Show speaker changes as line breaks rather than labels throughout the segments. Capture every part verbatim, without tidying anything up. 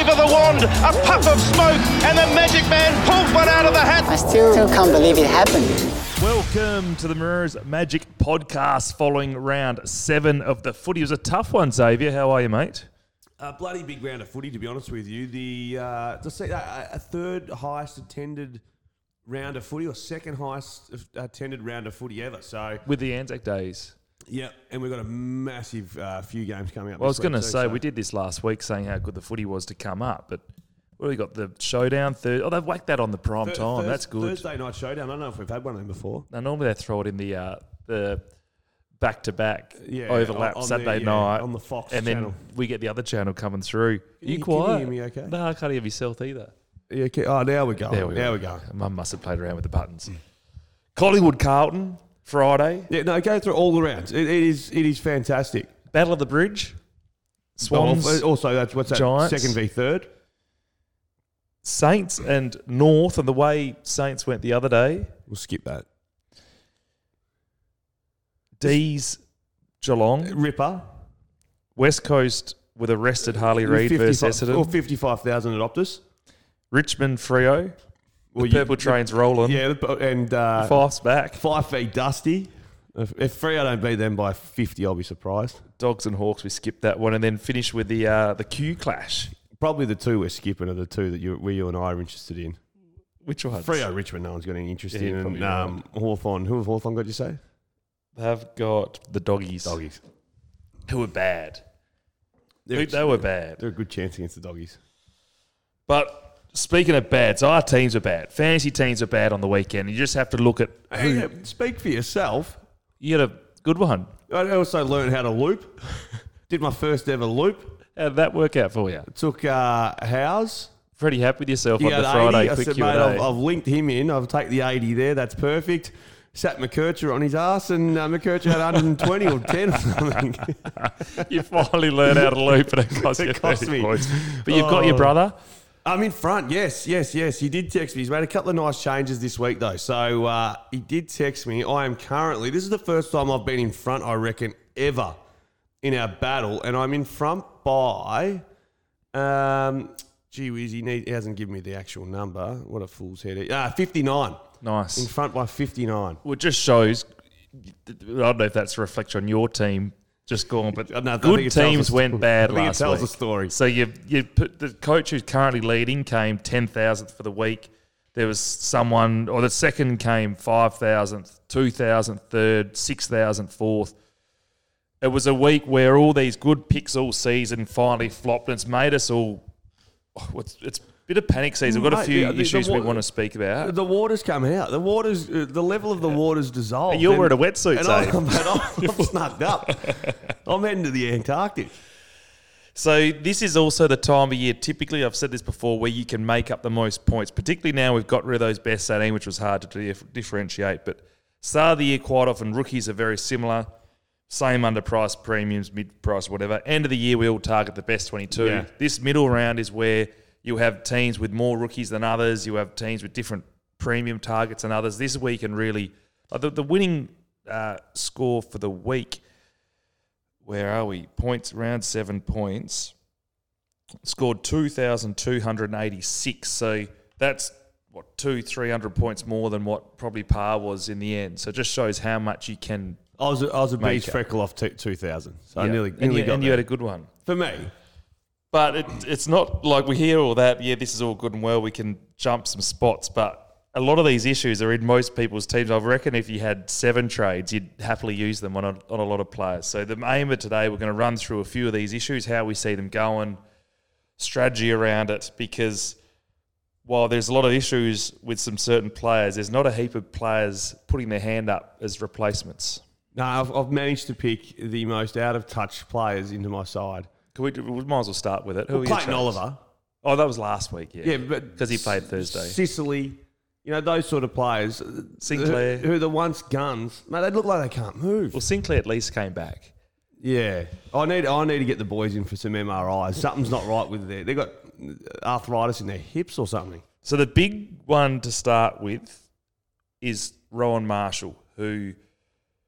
of the wand, a puff of smoke, and the magic man pulls one out of the hat.
I still, still can't believe it happened.
Welcome to the Mirrors Magic podcast following round seven of the footy. It was a tough one, Xavier. How are you, mate?
A bloody big round of footy, to be honest with you. The uh, to see uh, a third highest attended round of footy, or second highest attended round of footy ever. So
with the Anzac Days.
Yeah, and we've got a massive uh, few games coming up.
Well, I was going to say,
so.
we did this last week saying how good the footy was to come up, but we got the showdown. Third, oh, they've whacked that on the prime
Th-
time.
Thurs-
That's good.
Thursday night showdown. I don't know if we've had one of them before.
Now, normally they throw it in the uh, the back-to-back
yeah,
overlap
on, on
Saturday
the,
night.
Yeah, on the Fox
and
channel.
then we get the other channel coming through. Are you,
you
quiet?
Can you hear me okay?
No, I can't hear myself either.
Yeah, okay. Oh, now we go.
There we,
now
go.
we go.
Mum must have played around with the buttons. Mm. Collingwood Carlton, Friday.
Yeah, no, go through all the rounds. It, it is it is fantastic.
Battle of the Bridge. Swans.
Oh, also, that's what's that?
Giants.
Second v third.
Saints and North, and the way Saints went the other day.
We'll skip that.
D's Geelong.
Ripper.
West Coast with arrested Harley Reid versus Essendon.
Or fifty-five thousand at Optus.
Richmond Freo.
Well,
the purple
you,
train's rolling.
Yeah, and uh,
Fife's back.
Five v Dusty. If, if Freo don't beat them by fifty, I'll be surprised.
Dogs and Hawks, we skipped that one, and then finish with the uh, the Q clash.
Probably the two we're skipping are the two that you, we, you and I are interested in.
Which ones?
Freo Richmond, no one's got any interest
Yeah,
in. And um,
right.
Hawthorn, who have Hawthorn got, you say?
They've got the Doggies.
Doggies.
Who were bad.
They're,
They were bad.
They're a good chance against the Doggies.
But speaking of bad, so our teams are bad. Fantasy teams are bad on the weekend. You just have to look at who.
Hey, speak for yourself.
You had a good one.
I also learned how to loop. Did my first ever loop.
How did that work out for you?
Took uh, Howes.
Pretty happy with yourself
He
on
had
the Friday
eighty. I
quick
said,
Q
mate,
and
I've,
A.
I've linked him in. I've taken the eighty there. That's perfect. Sat McKercher on his ass, and uh, McKercher had one hundred twenty or ten or something.
You finally learned how to loop, and it cost
It
you
cost
thirty
me.
points. But you've got your
Oh.
brother.
I'm in front. Yes, yes, yes. He did text me. He's made a couple of nice changes this week, though. So uh, he did text me. I am currently, this is the first time I've been in front, I reckon, ever in our battle. And I'm in front by, um, gee whiz, he, need, he hasn't given me the actual number. What a fool's head. Ah, fifty-nine.
Nice.
In front by fifty-nine.
Well, it just shows, I don't know if that's a reflection on your team just gone, but
No, I think
good
it tells
teams
a
went
story.
bad
I think it
last
tells
week.
a story.
So you you put the coach who's currently leading came ten thousandth for the week. There was someone, or the second came five thousandth, two thousandth, third, six thousandth, fourth. It was a week where all these good picks all season finally flopped, and it's made us all. Oh, it's, it's a bit of panic season. We've got a
Mate,
few
the- the-
issues
the
we
wa-
want to speak about.
The water's come out. The water's, uh, the level of the water's dissolved.
You're
And-
wearing a wetsuit,
and
Dave.
I'm, but I'm, I'm snugged up. I'm heading to the Antarctic.
So this is also the time of year, typically, I've said this before, where you can make up the most points. Particularly now we've got rid of those best eighteen, which was hard to dif- differentiate. But start of the year, quite often, rookies are very similar. Same underpriced premiums, mid-price, whatever. End of the year, we all target the best twenty-two.
Yeah.
This middle round is where you have teams with more rookies than others. You have teams with different premium targets than others. This week and really, uh, the, the winning uh, score for the week, where are we? Points, round seven points. Scored two thousand two hundred eighty-six. So that's, what, two, three hundred points more than what probably par was in the end. So it just shows how much you can.
I was, I was a
Make
bee's
up.
freckle off t- two thousand. So I
Yeah.
nearly,
and
nearly
you,
got
and you
there.
had a good one.
For me.
But it, it's not like we hear all that, yeah, this is all good and well, we can jump some spots, but a lot of these issues are in most people's teams. I reckon if you had seven trades, you'd happily use them on a, on a lot of players. So the aim of today, we're going to run through a few of these issues, how we see them going, strategy around it, because while there's a lot of issues with some certain players, there's not a heap of players putting their hand up as replacements.
No, I've, I've managed to pick the most out-of-touch players into my side.
Can we, we might as well start with it. Who
Well,
are your
Clayton
trades?
Oliver.
Oh, that was last week, yeah.
Yeah, but...
Because he played Thursday.
Sicily, you know, those sort of players.
Sinclair.
Who, who are the once guns. Mate, they look like they can't move.
Well, Sinclair at least came back.
Yeah. I need I need to get the boys in for some M R Is. Something's not right with their... They've got arthritis in their hips or something.
So the big one to start with is Rowan Marshall, who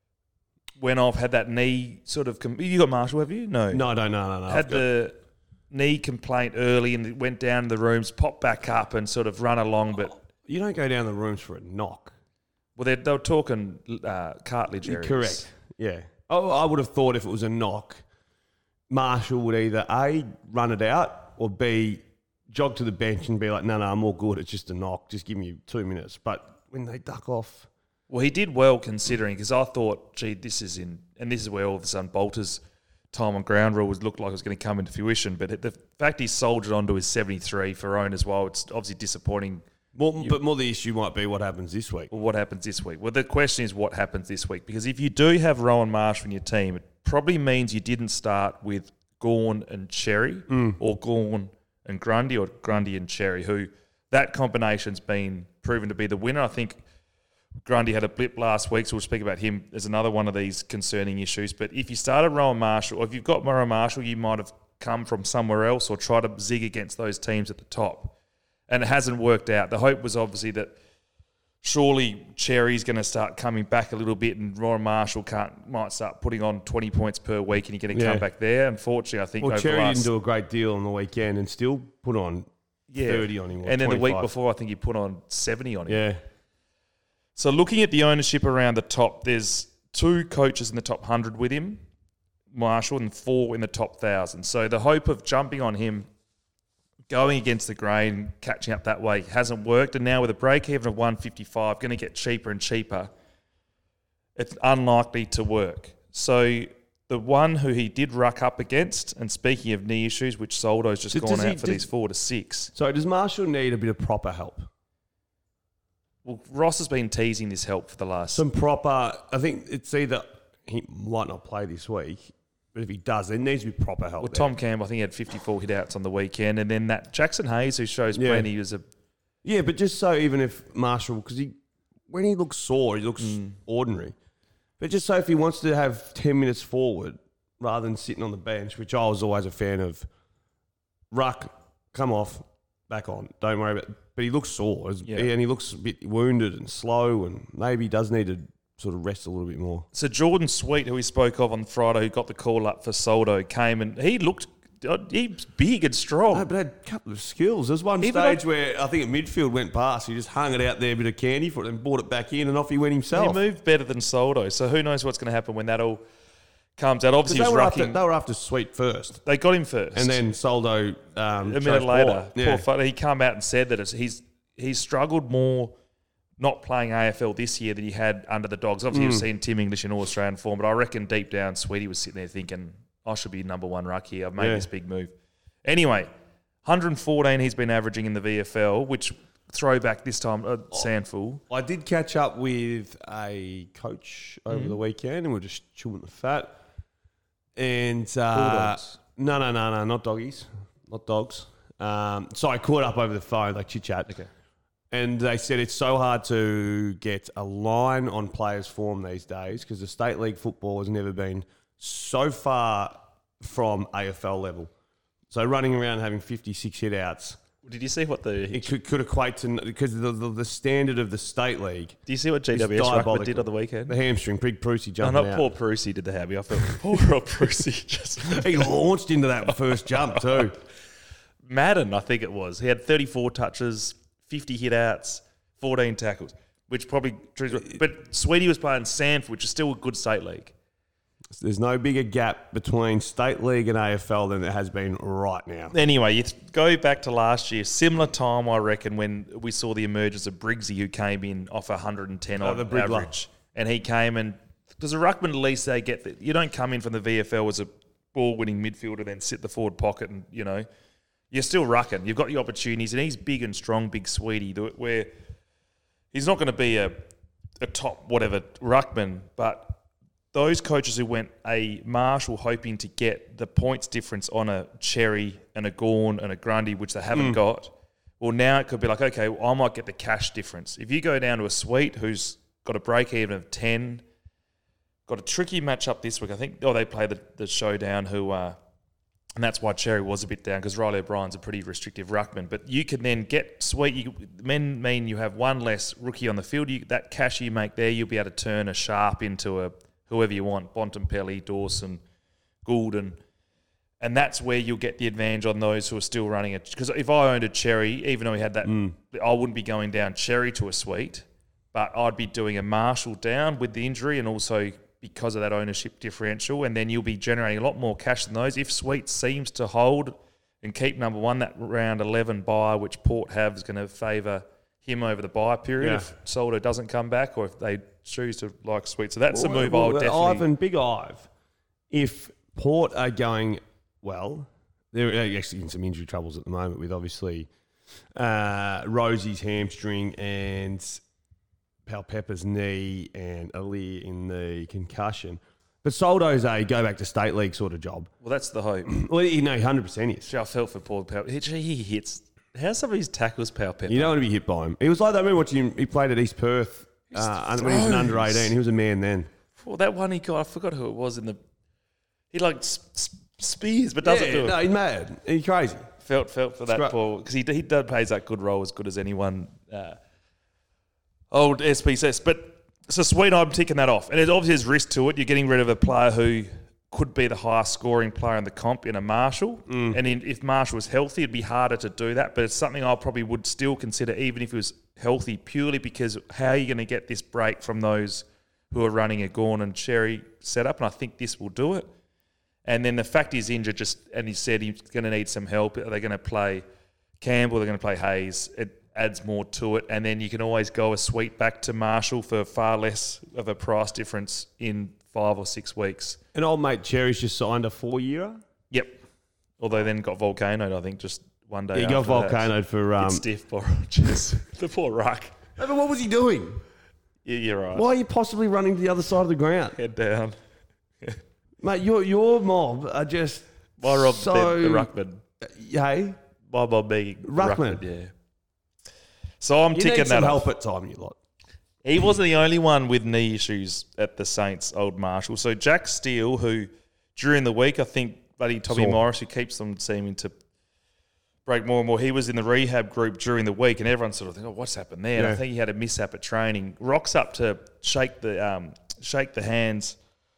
went off, had that knee sort of... Com- you got Marshall, have you? No.
No, no, no, no, no.
Had the knee complaint early and went down to the rooms, popped back up and sort of run along. But
You don't go down the rooms for a knock.
well, they're, they were talking uh, cartilage areas.
Correct. Yeah. Oh, I would have thought if it was a knock, Marshall would either A, run it out, or B, jog to the bench and be like, no, no, I'm all good. It's just a knock. Just give me two minutes. But when they duck off...
Well, he did well considering, because I thought, gee, this is in, and this is where all of a sudden Bolter's time on ground rule was looked like it was going to come into fruition. But the fact he soldiered on to his seventy-three for own as well, it's obviously disappointing.
More, but more the issue might be what happens this week.
Well, what happens this week? Well, the question is what happens this week, because if you do have Rowan Marshall in your team, it probably means you didn't start with Gawn and Cherry,
Mm.
or Gawn and Grundy, or Grundy and Cherry, who that combination's been proven to be the winner. I think Grundy had a blip last week, so we'll speak about him as another one of these concerning issues. But if you started Rowan Marshall, or if you've got Rowan Marshall, you might have come from somewhere else or try to zig against those teams at the top. And it hasn't worked out. The hope was obviously that surely Cherry's going to start coming back a little bit and Rowan Marshall can't might start putting on twenty points per week and you're going to
Yeah.
come back there. Unfortunately, I think
Well,
over
Cherry
the last,
didn't do a great deal on the weekend and still put on
yeah.
thirty on him. or
And then the week
twenty-five.
before, I think he put on seventy on him.
Yeah.
So looking at the ownership around the top, there's two coaches in the top one hundred with him, Marshall, and four in the top one thousand. So the hope of jumping on him, going against the grain, catching up that way hasn't worked. And now with a break-even of one fifty-five, going to get cheaper and cheaper, it's unlikely to work. So the one who he did ruck up against, and speaking of knee issues, which Soldo's just
Does-
gone
does
out
he-
for
does-
these four to six.
So does Marshall need a bit of proper help?
Well, Ross has been teasing this help for the last...
Some proper... I think it's either... He might not play this week, but if he does, there needs to be proper help
Well,
there.
Tom Campbell, I think he had fifty-four hit-outs on the weekend. And then that Jackson Hayes, who shows
Yeah.
plenty, was a...
Yeah, but just so even if Marshall... Because he, when he looks sore, he looks
Mm.
ordinary. But just so if he wants to have ten minutes forward rather than sitting on the bench, which I was always a fan of, ruck, come off, back on. Don't worry about it. But he looks sore. as-
Yeah.
And he looks a bit wounded and slow, and maybe he does need to sort of rest a little bit more.
So Jordan Sweet, who we spoke of on Friday, who got the call up for Soldo, came and he looked... He's big and strong.
No, but had a couple of skills. There's one
Even
stage
like-
where I think at midfield went past. He just hung it out there, a bit of candy for it, and brought it back in, and off he went
he
himself.
moved better than Soldo. So who knows what's going to happen when that all comes out. Obviously, he
Because
was
they, were after,
rucking.
they were after Sweet first,
They got him first.
and then Soldo um,
a
chose
minute later,
Port.
poor
Yeah.
fucker, he come out and said that it's, he's he's struggled more not playing A F L this year than he had under the Dogs. Obviously,
Mm.
you've seen Tim English in All-Australian form, but I reckon deep down, Sweetie was sitting there thinking, I should be number one ruck here. I've made
Yeah.
this big move. Anyway, one hundred fourteen he's been averaging in the V F L, which throwback this time, uh, Sandful.
I did catch up with a coach over
Mm-hmm.
the weekend, and we we're just chewing the fat. And uh,
Bulldogs.
no, no, no, no, not doggies, not dogs. Um, so I caught up over the phone, like chit chat.
Okay.
And they said it's so hard to get a line on players' form these days because the state league football has never been so far from A F L level. So running around having fifty-six hit outs,
Did you see what the...
it could, could equate to, because the, the, the standard of the state league,
Do you see what G
is
W S Ruckman
diabolical.
did on the weekend?
the hamstring, Big Prusy
No,
jumping
not
out.
poor Prusy did the habby. I felt poor old Prusy just...
He launched into that first jump too.
Madden, I think it was. He had thirty-four touches, fifty hit outs, fourteen tackles, which probably... But Sweetie was playing Sanford, which is still a good state league.
There's no bigger gap between state league and A F L than there has been right now.
Anyway, you th- go back to last year, similar time, I reckon, when we saw the emergence of Briggsy, who came in off one hundred ten
Oh,
on
the Briggler.
average. And he came and... Does a ruckman at least they get... The, you don't come in from the V F L as a ball-winning midfielder, then sit the forward pocket and, you know... You're still rucking. You've got your opportunities, and he's big and strong, big Sweetie, the- where he's not going to be a, a top whatever ruckman, but those coaches who went a Marshall hoping to get the points difference on a Cherry and a Gawn and a Grundy, which they haven't got, well, now it could be like, okay, well, I might get the cash difference. If you go down to a Sweet who's got a break-even of ten, got a tricky matchup this week, I think, oh, they play the, the showdown who... Uh, And that's why Cherry was a bit down because Riley O'Brien's a pretty restrictive ruckman. But you can then get Sweet. You, men mean you have one less rookie on the field. You, that cash you make there, you'll be able to turn a Sharp into a whoever you want. Bontempelli, Dawson, Goulden. And that's where you'll get the advantage on those who are still running it. Because if I owned a Cherry, even though he had that, mm. I wouldn't be going down Cherry to a Sweet, but I'd be doing a Marshall down with the injury and also because of that ownership differential. And then you'll be generating a lot more cash than those. If Sweet seems to hold and keep number one, that round eleven buy, which Port have, is going to favour him over the buy period yeah. if Soldo doesn't come back or if they choose to like Sweet. So that's well, a move well, I would definitely...
Ivan, Big Ive, if Port are going... Well, they're actually in some injury troubles at the moment with obviously uh, Rosie's hamstring and Palpepper's knee and Ali in the concussion. But Soldo's a go back to state league sort of job.
Well, that's the hope.
Well, you know, one hundred percent is.
Gee, I felt for Paul Palpepper. He hits. How's some of his tackles Palpepper?
You don't want to be hit by him. He was like that. I remember watching him. He played at East Perth uh, when he was an under eighteen. He was a man then.
Well, that one he got, I forgot who it was in the. He like. Sp- Spears, but doesn't
yeah,
do it.
No, he's mad. He's crazy.
Felt felt for that
Scru-
Paul because he he does plays that good role as good as anyone. Uh, old S P C S, but so Sweet, I'm ticking that off, and there's obviously there's risk to it. You're getting rid of a player who could be the highest scoring player in the comp in a Marshall, mm. and in, if Marshall was healthy, it'd be harder to do that. But it's something I probably would still consider, even if he was healthy, purely because how are you going to get this break from those who are running a Gawn and Cherry setup? And I think this will do it. And then the fact he's injured, just and he said he's going to need some help. Are they going to play Campbell? They're going to play Hayes. It adds more to it. And then you can always go a Sweet back to Marshall for far less of a price difference in five or six weeks.
And old mate Cherry's just signed a four-year?
Yep. Although then got volcanoed, I think, just one day
He
after
got volcanoed for... Um,
it's stiff, just the poor ruck.
No, but what was he doing?
Yeah, you're right.
Why are you possibly running to the other side of the ground?
Head down.
Mate, your your mob are just
My Rob,
so...
the, the ruckman.
Hey?
My Bob being
ruckman.
ruckman. Yeah. So I'm
you
ticking
need some
that
help
off.
at time, you lot.
He wasn't the only one with knee issues at the Saints, old Marshall. So Jack Steele, who during the week, I think bloody Tommy
Saw.
Morris, who keeps them seeming to break more and more, he was in the rehab group during the week, and everyone sort of think, oh, what's happened there?
Yeah.
And I think he had a mishap at training. Rocks up to shake the um, shake the hands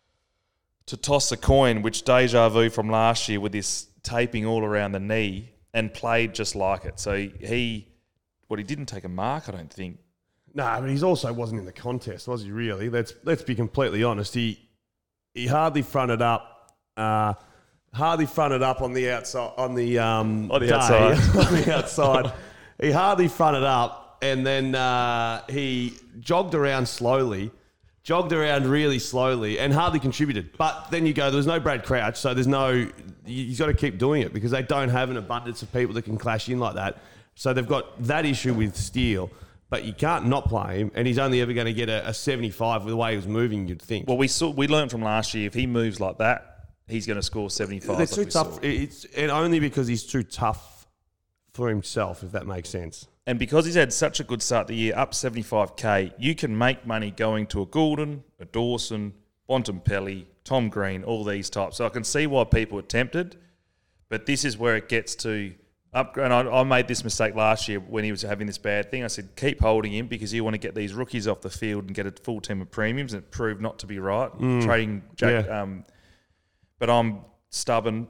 to toss a coin, which deja vu from last year with this taping all around the knee, and played just like it. So he, well, he didn't take a mark, I don't think.
No, nah, but he also wasn't in the contest, was he really? Let's let's be completely honest. He he hardly fronted up, uh, hardly fronted up on the outside on the um
on the
day,
outside.
on the outside. He hardly fronted up, and then uh, he jogged around slowly. Jogged around really slowly and hardly contributed. But then you go, there was no Brad Crouch, so there's no... You've got to keep doing it because they don't have an abundance of people that can clash in like that. So they've got that issue with Steele, but you can't not play him, and he's only ever going to get a, a seventy-five with the way he was moving, you'd think.
Well, we saw we learned from last year, if he moves like that, he's going to score seventy-five.
They're
like
too tough. It's, and only because he's too tough for himself, if that makes sense.
And because he's had such a good start the year, up seventy-five K, you can make money going to a Goulden, a Dawson, Bontempelli, Tom Green, all these types. So I can see why people are tempted, but this is where it gets to up. And I, I made this mistake last year when he was having this bad thing. I said, keep holding him because you want to get these rookies off the field and get a full team of premiums, and it proved not to be right. Mm. Trading Jack,
yeah.
um, but I'm stubborn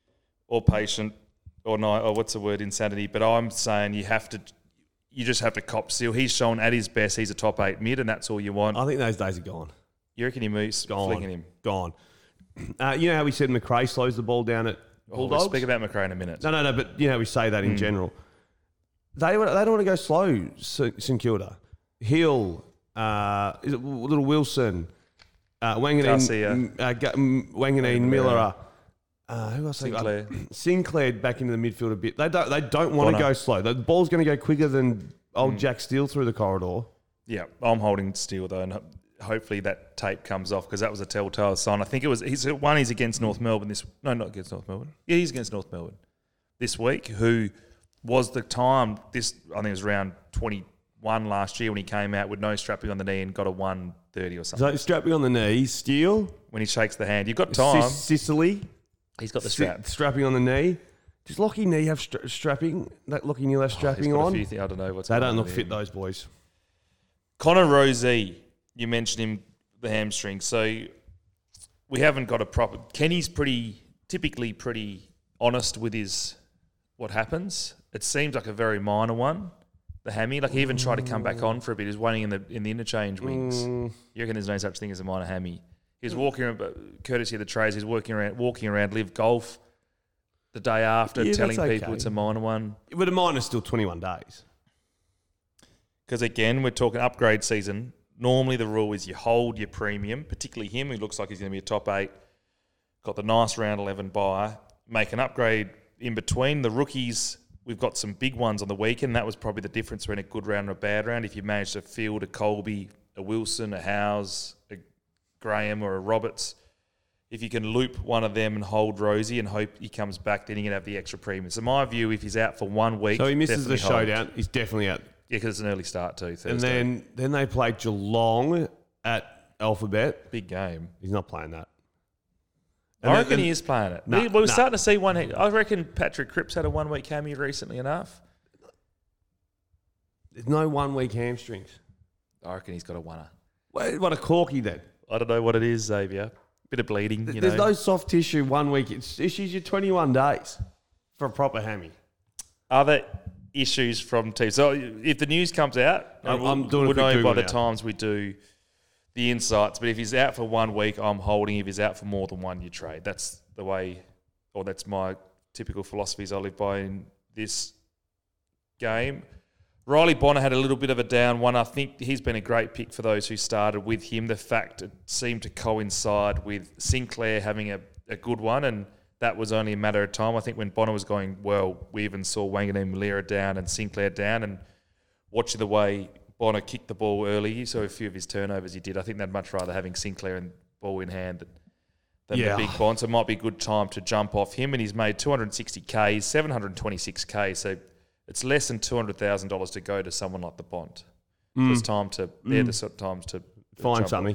or patient or no, or what's the word, insanity. But I'm saying you have to. You just have to cop Steele. He's shown at his best he's a top eight mid, and that's all you want.
I think those days are gone.
You reckon he moves,
gone,
flicking him?
Gone. Uh, you know how we said McRae slows the ball down at Bulldogs?
Oh, we'll speak about McRae in a minute.
No, no, no, but you know how we say that in mm. general. They they don't want to go slow, St Kilda. Hill, uh, is it little Wilson, uh, Wanganeen, uh, Wanganeen Miller, Uh, who else?
Sinclair.
Uh, Sinclair back into the midfield a bit. They don't. They don't want to go slow. The ball's going to go quicker than old mm. Jack Steele through the corridor.
Yeah, I'm holding Steele though, and hopefully that tape comes off because that was a telltale sign. I think it was. He's one. He's against North Melbourne this. No, not against North Melbourne. Yeah, he's against North Melbourne this week. Who was the time? This I think it was round twenty-one last year when he came out with no strapping on the knee and got a one thirty or something.
So strapping on the knee, Steele.
When he shakes the hand, you've got time.
C- Sicily.
He's got the strap.
Strapping on the knee. Does Lockie Knee have stra- strapping? That Lockie Knee have strapping
oh,
on?
A few things, I don't know what's
They
going
don't look
on
fit, those boys.
Connor Rozee, you mentioned him, the hamstring. So we haven't got a proper... Kenny's pretty typically pretty honest with his what happens. It seems like a very minor one, the hammy. Like he even tried to come back on for a bit. He was waiting in the in the interchange wings.
Mm.
You reckon there's no such thing as a minor hammy? He was walking around, courtesy of the trays, he's walking around, walking around Live Golf the day after,
Yeah,
telling
that's
people
okay.
it's a minor one.
But a minor's still twenty-one days.
Because again, we're talking upgrade season. Normally the rule is you hold your premium, particularly him, who looks like he's going to be a top eight. Got the nice round eleven bye. Make an upgrade in between. The rookies, we've got some big ones on the weekend. That was probably the difference between a good round and a bad round. If you manage to field a Colby, a Wilson, a Howes, a Graham or a Roberts, if you can loop one of them and hold Rosie and hope he comes back, then you're going to have the extra premium. So my view, if he's out for one week...
So he misses the
definitely hold.
showdown. He's definitely out.
Yeah, because it's an early start too, Thursday.
And then, then they play Geelong at Alphabet.
Big game.
He's not playing that. And
I
then-
reckon
then-
he is playing it.
Nah,
we, we were
nah.
starting to see one... I reckon Patrick Cripps had a one-week cameo recently enough.
There's no one-week hamstrings.
I reckon he's got a winner.
What, what a corky then.
I don't know what it is, Xavier. Bit of bleeding, you
There's
know.
no soft tissue one week. It's issues you twenty-one days for a proper hammy.
Other issues from teams. So if the news comes out,
I'm-
we'll,
I'm doing a
we'll
quick
know
Google
by the
now.
times we do the insights. But if he's out for one week, I'm holding. If he's out for more than one, you trade. That's the way, or that's my typical philosophies I live by in this game. Riley Bonner had a little bit of a down one. I think he's been a great pick for those who started with him. The fact it seemed to coincide with Sinclair having a, a good one, and that was only a matter of time. I think when Bonner was going well, we even saw Wanganeen Malira down and Sinclair down, and watching the way Bonner kicked the ball early, you saw a few of his turnovers he did. I think they'd much rather having Sinclair and ball in hand than, than
Yeah.
the big Bond. So it might be a good time to jump off him, and he's made two hundred sixty Ks, seven hundred twenty-six K, so it's less than two hundred thousand dollars to go to someone like the Bond. So it's time to, they're the sort of times to
Find
jump
something.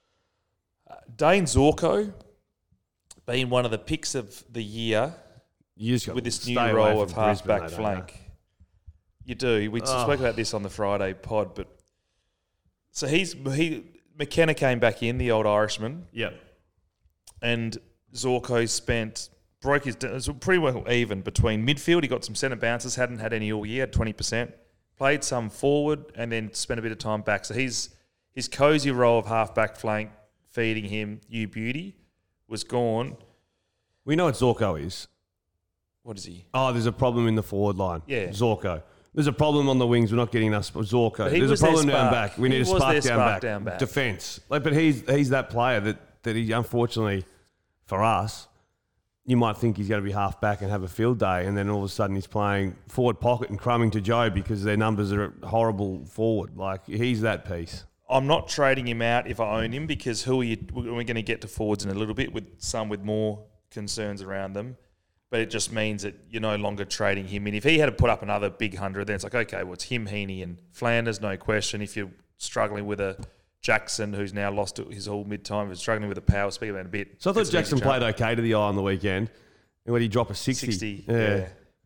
off. Uh, Dane Zorko, being one of the picks of the year
You just got
with this
stay
new
away
role
from
of
Brisbane,
half-back
though, don't
flank. You do. We
Oh.
spoke about this on the Friday pod, but so he's he McKenna came back in, the old Irishman,
you? Yep.
and Zorko spent broke his it was pretty well even between midfield. He got some centre bounces, hadn't had any all year, had twenty percent. Played some forward and then spent a bit of time back. So he's his cozy role of half-back flank, feeding him you beauty, was gone.
We know what Zorko is.
What is he?
Oh, there's a problem in the forward line.
Yeah.
Zorko. There's a problem on the wings. We're not getting enough. sp- Zorko.
But he
There's
was
a
their
problem down
spark.
back. We
He
need a
was
spark,
their
down,
spark
back.
down back.
Defense. Like, but he's he's that player that that he unfortunately for us. You might think he's going to be half back and have a field day, and then all of a sudden he's playing forward pocket and crumbing to Joe because their numbers are horrible forward. Like, he's that piece.
I'm not trading him out if I own him because who are you? We're going to get to forwards in a little bit with some with more concerns around them, but it just means that you're no longer trading him in. If he had to put up another big hundred, then it's like, okay, well, it's him, Heaney, and Flanders, no question. If you're struggling with a Jackson, who's now lost his whole mid-time, who's struggling with a power, speak about it a bit.
So I thought
It's an easy
Jackson
jump.
played okay to the eye on the weekend. And when he dropped a sixty.
sixty, yeah.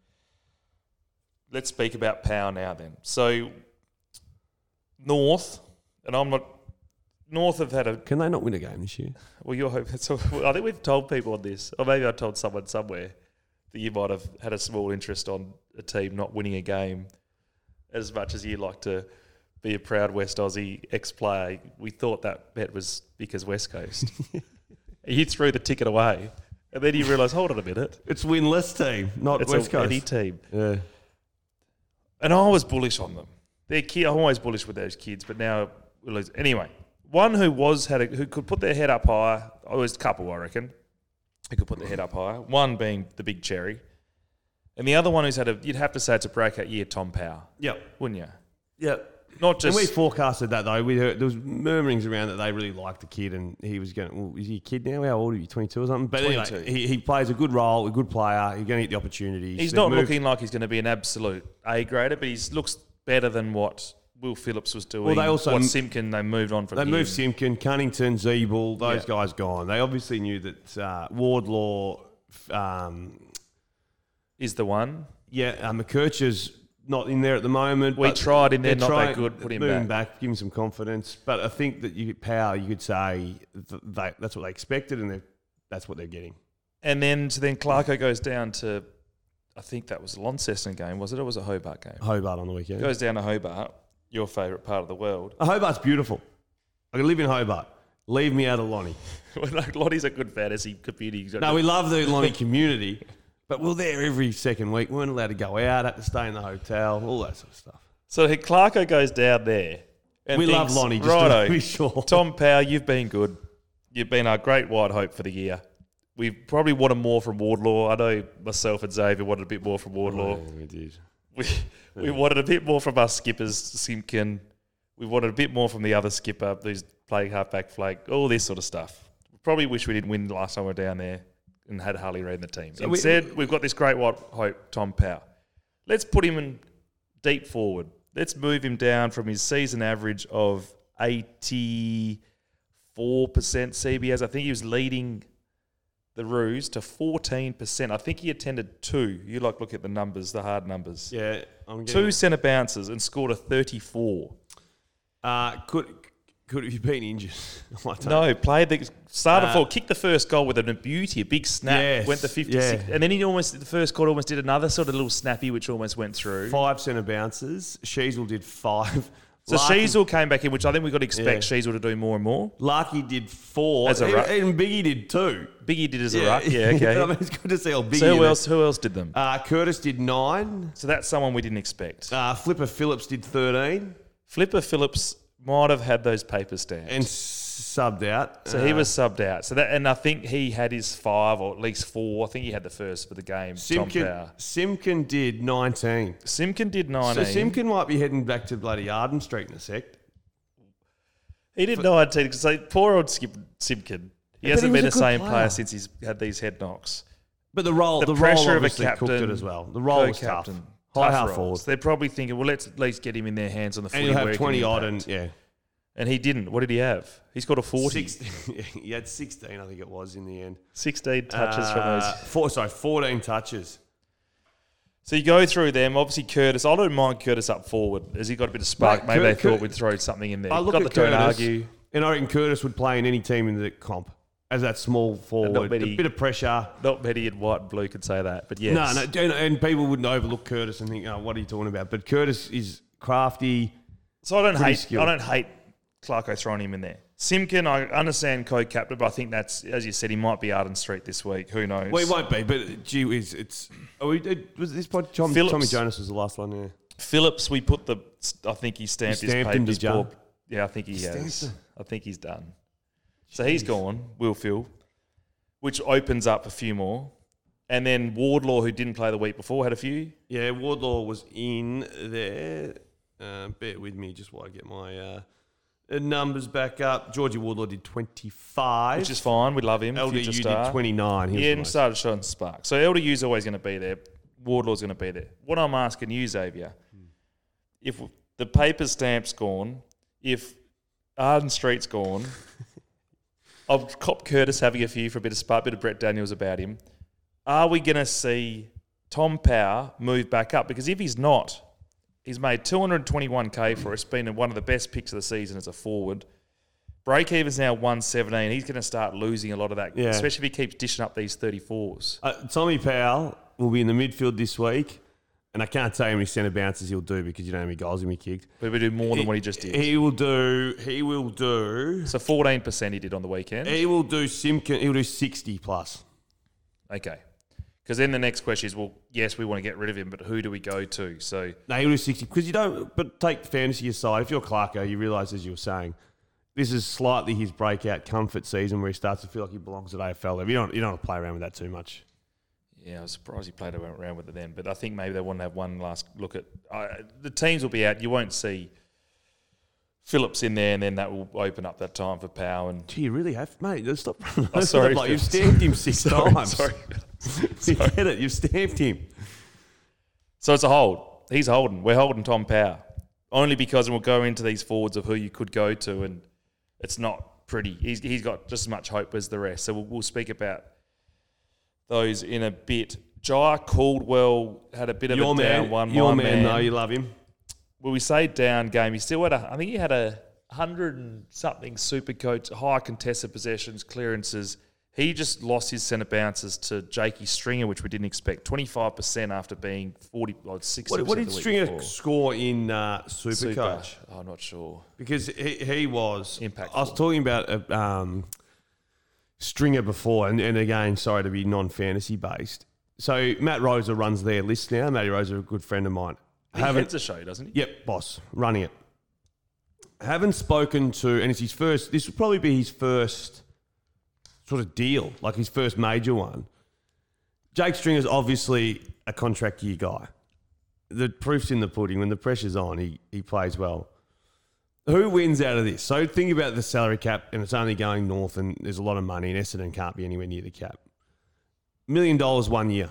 Let's speak about power now then. So, North, and I'm not... North have had a...
Can they not win a game this year?
Well, you're hoping... So, I think we've told people on this, or maybe I told someone somewhere, that you might have had a small interest on a team not winning a game as much as you like to be a proud West Aussie ex-player. We thought that bet was because West Coast. You threw the ticket away, and then you realise, hold on a minute,
It's winless team, not
it's
West
a
Coast.
any team.
Yeah.
And I was bullish on them. They're kid, I'm always bullish with those kids, but now we lose. Anyway, one who was had a, who could put their head up higher. Oh, there's a couple, I reckon, who could put their head up higher. One being the big cherry, and the other one who's had a. You'd have to say it's a breakout year. Tom Power,
Yep.
wouldn't you?
Yep.
Not just
and we forecasted that though. We heard there was murmurings around that they really liked the kid, and he was going. Well, is he a kid now? How old are you? twenty-two or something? But anyway,
twenty-two.
he, he plays a good role, a good player. He's going to get the opportunities.
he's
They've
not
moved-
looking like he's going to be an absolute A grader, but he looks better than what Will Phillips was doing.
they also-
what Simpkin they moved on from.
They
him.
moved Simpkin, Cunnington, Zeeble. Those
Yeah.
guys gone. They obviously knew that uh, Wardlaw. Um,
is the one.
yeah, uh, McKercher's not in there at the moment.
We
but
tried him there,
they're
not that
trying-
good, put him
move
back.
give him some confidence. But I think that you Power, you could say th- they, that's what they expected, and they're- that's what they're getting.
And then so then Clarko goes down to, I think that was a Launceston game, was it? Or was it a Hobart game?
Hobart on the weekend.
Goes down to Hobart, your favourite part of the world.
Hobart's beautiful. I can live in Hobart. Leave me out of Lonnie.
Well, no, Lottie's a good fantasy community.
No, we love the Lonnie community, but we're there every second week. We weren't allowed to go out, had to stay in the hotel, all that sort of stuff.
So Clarko goes down there. And
we
thinks,
love Lonnie, just
righto,
to be sure.
Tom Power, you've been good. You've been our great white hope for the year. We probably wanted more from Wardlaw. I know myself and Xavier wanted a bit more from Wardlaw.
Oh, we did.
We, we wanted a bit more from our skippers, Simpkin. We wanted a bit more from the other skipper who's playing halfback flank, all this sort of stuff. We probably wish we didn't win last time we were down there and had Harley Reid in the team.
So
Instead,
we,
we've got this great white hope, Tom Power. Let's put him in deep forward. Let's move him down from his season average of eighty-four percent C B As. I think he was leading the Roos to fourteen percent. I think he attended two. You like look at the numbers, the hard numbers.
Yeah. I'm
Two centre bounces and scored a thirty-four.
Uh, could could have you been injured? I don't
No, played the started
Uh,
for kicked the first goal with a beauty, a big snap,
Yes,
went to fifty-six,
yeah.
and then he almost the first quarter almost did another sort of little snappy, which almost went through.
Five centre bounces. Sheasel did five.
So
Larky,
Sheasel came back in, which I think we've got to expect
Yeah.
Sheasel to do more and more.
Larky did four.
As a
and,
ruck.
and Biggie did two.
Biggie did as a ruck, yeah,
I
okay.
mean, it's good to see how Biggie.
So who
in it.
else? Who else did them?
Uh, Curtis did nine.
So that's someone we didn't expect.
Uh, Flipper Phillips did thirteen.
Flipper Phillips might have had those papers stamped.
And subbed out.
So he
Uh,
was subbed out. So that, and I think he had his five or at least four. I think he had the first for the game. Tom
Simkin,
Power.
Simkin did nineteen.
Simpkin did nineteen.
So Simkin might be heading back to bloody Arden Street in a sec.
He did nineteen. So poor old Skip Simpkin. He
But
hasn't
he was
been
a
the
good
same
player.
player since he's had these head knocks.
But the role,
The,
the,
pressure
role
of a
obviously
captain,
cooked it as well. The role was tough.
co-captain,
High
tough
half
role.
forward.
So they're probably thinking, well, let's at least get him in their hands on the
And
footy
he'll
where
have
he can
twenty odd
impact.
and, yeah.
And he didn't. What did he have? He's got a forty.
sixteen, he had sixteen, I think it was, in the end.
sixteen touches from
Uh,
those.
Four, sorry, fourteen touches.
So you go through them. Obviously, Curtis. I don't mind Curtis up forward. Has he got a bit of spark?
Mate,
Maybe
Cur-
they thought
Cur-
we'd throw something in there.
I look
got
at
the don't
Curtis,
argue.
and I reckon Curtis would play in any team in the comp as that small forward.
many-
A bit of pressure.
Not many in white and blue could say that, but yes.
No, no, and, and people wouldn't overlook Curtis and think, oh, what are you talking about? But Curtis is crafty.
So I don't
Pretty
hate.
skilled.
I don't hate Clarko throwing him in there. Simpkin, I understand co-captain, but I think that's, as you said, he might be Arden Street this week. Who knows?
Well, he won't be, but gee whiz, it's. Oh, we, it, was this pod, Tom,
Phillips.
Tommy Jonas was the last one, yeah.
Phillips, we put the. I think he stamped,
You stamped
his
him,
papers.
did ya?
Paul- Yeah, I think he
Stamped
has.
him?
I think he's done. So he's gone. Will Phil, which opens up a few more, and then Wardlaw, who didn't play the week before, had a few.
Yeah, Wardlaw was in there. Uh, bear with me just while I get my uh, numbers back up. Georgie Wardlaw did twenty-five.
Which is fine. We love him.
L D U
future
did
star.
twenty-nine. He was
He
the
hadn't
most.
started showing spark. So L D U's always going to be there. Wardlaw's going to be there. What I'm asking you, Xavier, if the paper stamp's gone, if Arden Street's gone, I've copped Curtis having a few for a bit of spark, bit of Brett Daniels about him. Are we going to see Tom Power move back up? Because if he's not, he's made two hundred twenty-one K for us, been one of the best picks of the season as a forward. Break-even's now one seventeen. He's going to start losing a lot of that,
Yeah.
especially if he keeps dishing up these thirty-fours.
Uh, Tommy Powell will be in the midfield this week, and I can't tell you how many centre bounces he'll do because you don't know how many goals he'll be kicked.
But we do more than what he just did.
He will do. He will do.
So fourteen percent he did on the weekend.
He will do Simkin. He'll do sixty plus.
Okay. Because then the next question is, well, yes, we want to get rid of him, but who do we go to? So
No, he'll do sixty because you don't. But take fantasy aside. If you're Clarko, you realise, as you were saying, this is slightly his breakout comfort season where he starts to feel like he belongs at A F L level. You don't. You don't want to play around with that too much.
yeah, I was surprised he played around with it then. But I think maybe they want to have one last look at uh, the teams will be out. You won't see Phillips in there, and then that will open up that time for Power. And
Gee, you really have, mate. Stop.
Oh, sorry.
like you've stamped him six
sorry,
times.
sorry.
You get it. You've stamped him.
So it's a hold. He's holding. We're holding Tom Power only because we'll go into these forwards of who you could go to, and it's not pretty. He's he's got just as much hope as the rest. So we'll, we'll speak about those in a bit. Jai Caldwell had a bit of
Your
a
man.
down one.
Your
my
man.
man.
No, you love him.
Well, we say down game. He still had a. I think he had a hundred and something super coach, high contested possessions, clearances. He just lost his centre bounces to Jakey Stringer, which we didn't expect. twenty-five percent after being forty, like sixty percent.
What, what did
the week
Stringer
before.
score in uh, Supercoach?
Super. Oh, I'm not sure.
Because he, he was
Impactful.
I was talking about uh, um, Stringer before, and, and again, sorry to be non-fantasy based. So Matt Rosa runs their list now. Matty Rosa, a good friend of mine.
He heads a show, doesn't he?
Yep, boss, running it. Haven't spoken to, and it's his first. This will probably be his first sort of deal, like his first major one. Jake Stringer's obviously a contract year guy. The proof's in the pudding. When the pressure's on, he he plays well. Who wins out of this? So think about the salary cap, and it's only going north, and there's a lot of money, and Essendon can't be anywhere near the cap. Million dollars one year.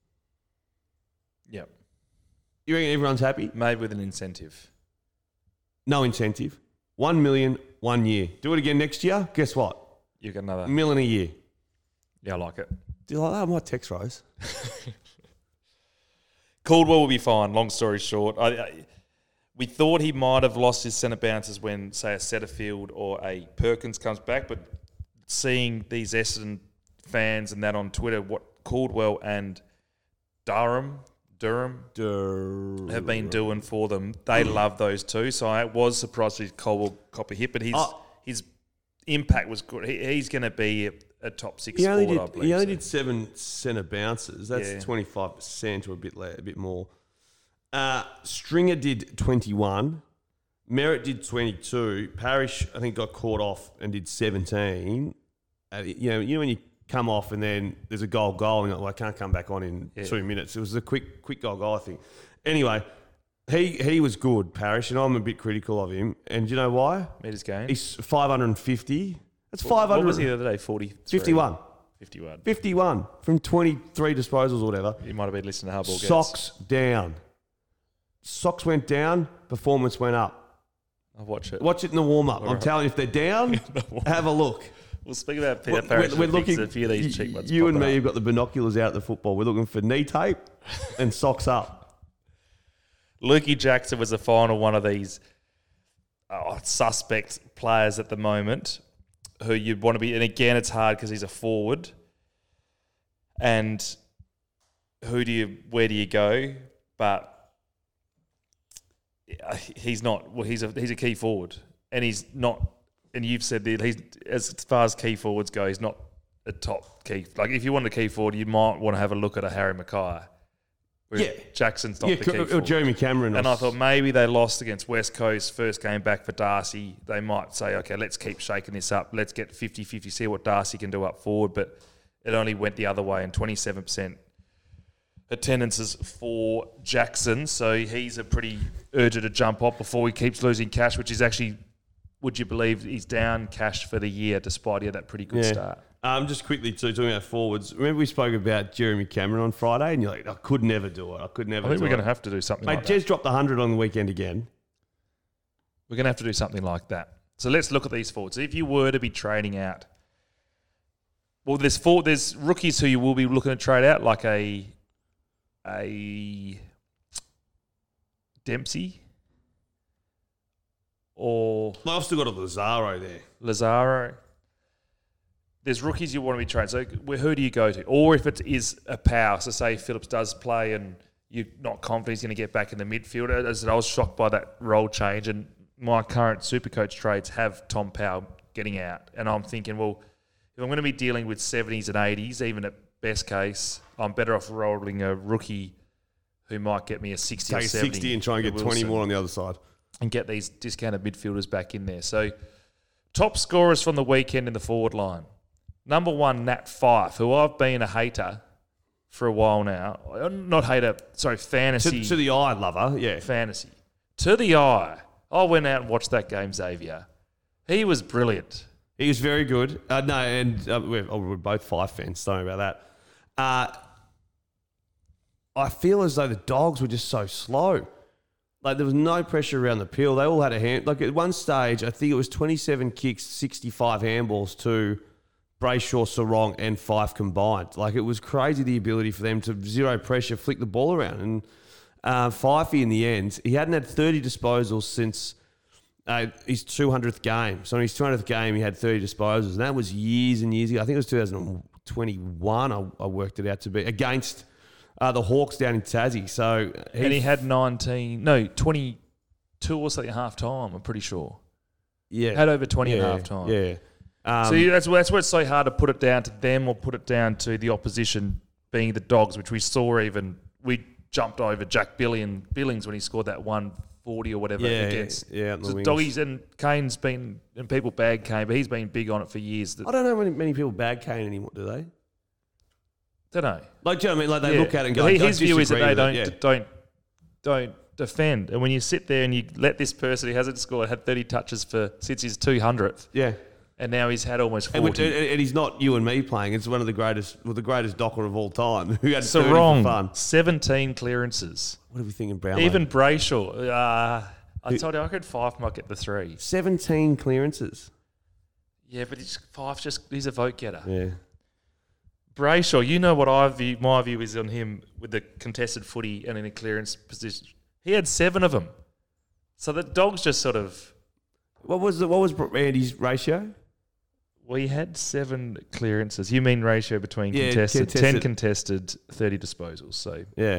Yep.
You reckon everyone's happy?
Made with an incentive.
No incentive. One million, one year. Do it again next year. Guess what?
You got another.
Million a year.
Yeah, I like it.
Do you like that? I might text Rose.
Caldwell will be fine. Long story short, I, I, we thought he might have lost his centre bounces when, say, a Setterfield or a Perkins comes back, but seeing these Essendon fans and that on Twitter, what Caldwell and Durham, Durham
Dur-
have been doing for them, they love those two. So I was surprised with Caldwell copper hit, but his
Oh.
his impact was good. He, he's going to be a, a top six
He only
forward,
did.
I believe.
He only
so.
did seven centre bounces. That's
Yeah.
twenty five percent or a bit le- a bit more. Uh, Stringer did twenty one. Merritt did twenty two. Parrish, I think, got caught off and did seventeen. Uh, you know, you know when you come off and then there's a goal goal and you're like, well, I can't come back on in
Yeah.
two minutes. It was a quick quick goal goal, I think. Anyway, he he was good, Parrish, and I'm a bit critical of him. And do you know why?
Made his game.
He's five hundred fifty. That's
What-
five hundred.
What was he the other day? forty-three
fifty-one.
fifty-one.
fifty-one from twenty-three disposals or whatever.
You might have been listening to Hardball Gets.
Socks down. Socks went down, performance went up.
I'll watch it.
Watch it in the warm-up. I'm
Alright.
telling you, if they're down, have a look.
We'll speak about Peter
We're-
Parrish.
we're, we're looking,
a few of these cheap ones.
you and
popping
me
up.
have got the binoculars out at the football. We're looking for knee tape and socks up.
Lukey Jackson was the final one of these oh, suspect players at the moment who you'd want to be. And again, it's hard because he's a forward. And who do you, where do you go? But he's not. Well, he's a he's a key forward, and he's not. And you've said that he's as far as key forwards go, he's not a top key. Like if you want a key forward, you might want to have a look at a Harry Mackay.
Yeah.
Jackson's not
Yeah,
the key
or
forward.
Jeremy Cameron.
And
or
I thought maybe they lost against West Coast, first game back for Darcy. They might say, okay, let's keep shaking this up. Let's get fifty-fifty, see what Darcy can do up forward. But it only went the other way, and twenty-seven percent attendances for Jackson. So he's a pretty urgent to jump off before he keeps losing cash, which is actually, would you believe, he's down cash for the year despite he had that pretty good
Yeah.
start.
Um, just quickly, too, talking about forwards. Remember we spoke about Jeremy Cameron on Friday, and you're like, I could never do it. I could never
I think
do
we're
it.
going to have to do something
Mate,
like
Jez
that.
dropped one hundred on the weekend again.
We're going to have to do something like that. So let's look at these forwards. If you were to be trading out, well, there's four, there's rookies who you will be looking to trade out, like a a Dempsey or
Well, I've still got a Lazaro there.
Lazaro. There's rookies you want to be trading. So where- who do you go to? Or if it is a power, so say Phillips does play and you're not confident he's going to get back in the midfield. As I said, I was shocked by that role change, and my current Supercoach trades have Tom Powell getting out. And I'm thinking, well, if I'm going to be dealing with seventies and eighties, even at best case, I'm better off rolling a rookie who might get me a sixty
Take
or
a
seventy.
sixty and try and get
Wilson,
twenty more on the other side.
and get these discounted midfielders back in there. So top scorers from the weekend in the forward line. Number one, Nat Fyfe, who I've been a hater for a while now. Not hater, sorry, fantasy.
To, to the eye, lover, yeah.
fantasy. To the eye. I went out and watched that game, Xavier. He was brilliant.
He was very good. Uh, no, and uh, we're, oh, we're both Fife fans. Sorry about that. Uh, I feel as though the Dogs were just so slow. Like there was no pressure around the peel. They all had a hand. Like at one stage, I think it was twenty-seven kicks, sixty-five handballs to Brayshaw, Sarong, and Fife combined. Like it was crazy the ability for them to zero pressure, flick the ball around. And uh, Fifey in the end, he hadn't had thirty disposals since uh, his two hundredth game. So in his two hundredth game, he had thirty disposals. And that was years and years ago. I think it was two thousand twenty-one, I, I worked it out to be, against uh, the Hawks down in Tassie. So
and he had nineteen, no, twenty-two or something at half time, I'm pretty sure.
Yeah.
Had over twenty
yeah,
at half time.
Yeah. Um,
so that's, that's why it's so hard to put it down to them or put it down to the opposition being the Dogs, which we saw even, we jumped over Jack Billion, Billings when he scored that one forty or whatever
Yeah,
against.
yeah, the
so
wings.
Doggies and Kane's been, and people bag Kane, but he's been big on it for years.
I don't know many, many people bag Kane anymore, do they?
Don't know.
Like, do you know what I mean? Like, they
Yeah.
look at it and go,
But
I
his view is that
disagree
they
with
don't,
it, yeah.
don't, don't defend. And when you sit there and you let this person who hasn't scored, had thirty touches for since his two hundredth,
Yeah.
and now he's had almost
And, which,
forty.
and and he's not you and me playing. It's one of the greatest, well, the greatest docker of all time who had
So
thirty
wrong.
for fun.
seventeen clearances.
What are we thinking, Brownlow?
Even Brayshaw. Uh, I told you, I could Fife might get the three.
seventeen clearances.
Yeah, but he's, Fife's just, he's a vote getter.
Yeah.
Brayshaw, you know what I view, my view is on him with the contested footy and in a clearance position. He had seven of them. So the Dogs just sort of,
What was the, what was Andy's ratio?
we had seven clearances. You mean ratio between
Yeah,
contested,
contested.
ten contested, thirty disposals. So
Yeah.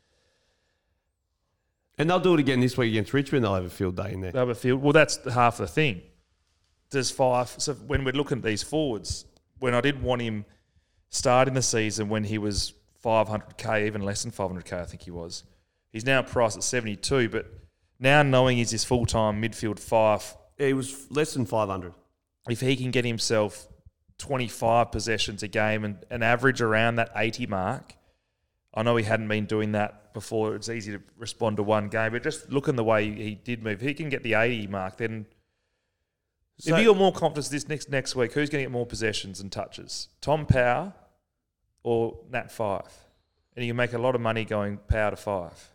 And they'll do it again this week against Richmond. They'll have a field day in there.
Albert Field, well, that's half the thing. Does Fife, so when we're looking at these forwards, when I did want him starting the season when he was five hundred K, even less than five hundred K, I think he was. He's now priced at seventy-two, but now knowing he's his full-time midfield Fife,
Yeah, he was less than five hundred.
if he can get himself twenty-five possessions a game and an average around that eighty mark, I know he hadn't been doing that before. It's easy to respond to one game, but just looking the way he did move, if he can get the eighty mark, then
So-
if you got more confidence this next next week, who's going to get more possessions and touches? Tom Power or Nat Fife? And you can make a lot of money going Power to Fife.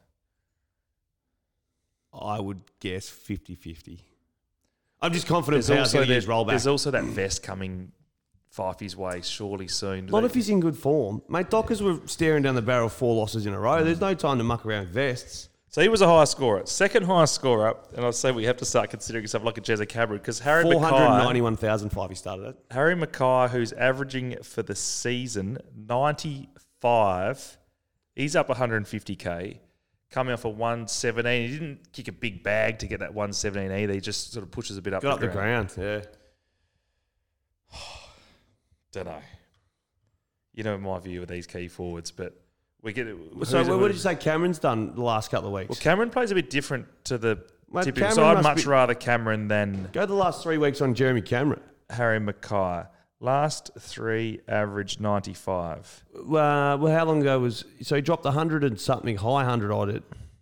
I would guess fifty-fifty. I'm just confident
There's
Power's
also,
going to
that,
use rollback.
there's also that vest coming Fifey's way surely soon.
Not if he's in good form. Mate, Dockers were staring down the barrel of four losses in a row. There's no time to muck around with vests.
So he was a high scorer. Second highest scorer, and I'd say we have to start considering stuff like a Jezza Cameron because Harry
four hundred
Mackay,
ninety-one thousand five he started at.
Harry Mackay, who's averaging for the season ninety-five, he's up one hundred fifty K, coming off a one seventeen. He didn't kick a big bag to get that one seventeen either. He just sort of pushes a bit up
Got
the
up
ground.
the ground, yeah.
Don't know. You know my view of these key forwards, but we get it.
So
who's-
what what did you say Cameron's done the last couple of weeks?
Well, Cameron plays a bit different to the
Mate,
typical. So
Cameron
I'd
must
much
be-
rather Cameron than
Go the last three weeks on Jeremy Cameron.
Harry Mackay. Last three average ninety-five.
Uh, well, how long ago was... So he dropped one hundred and something, high one hundred odd at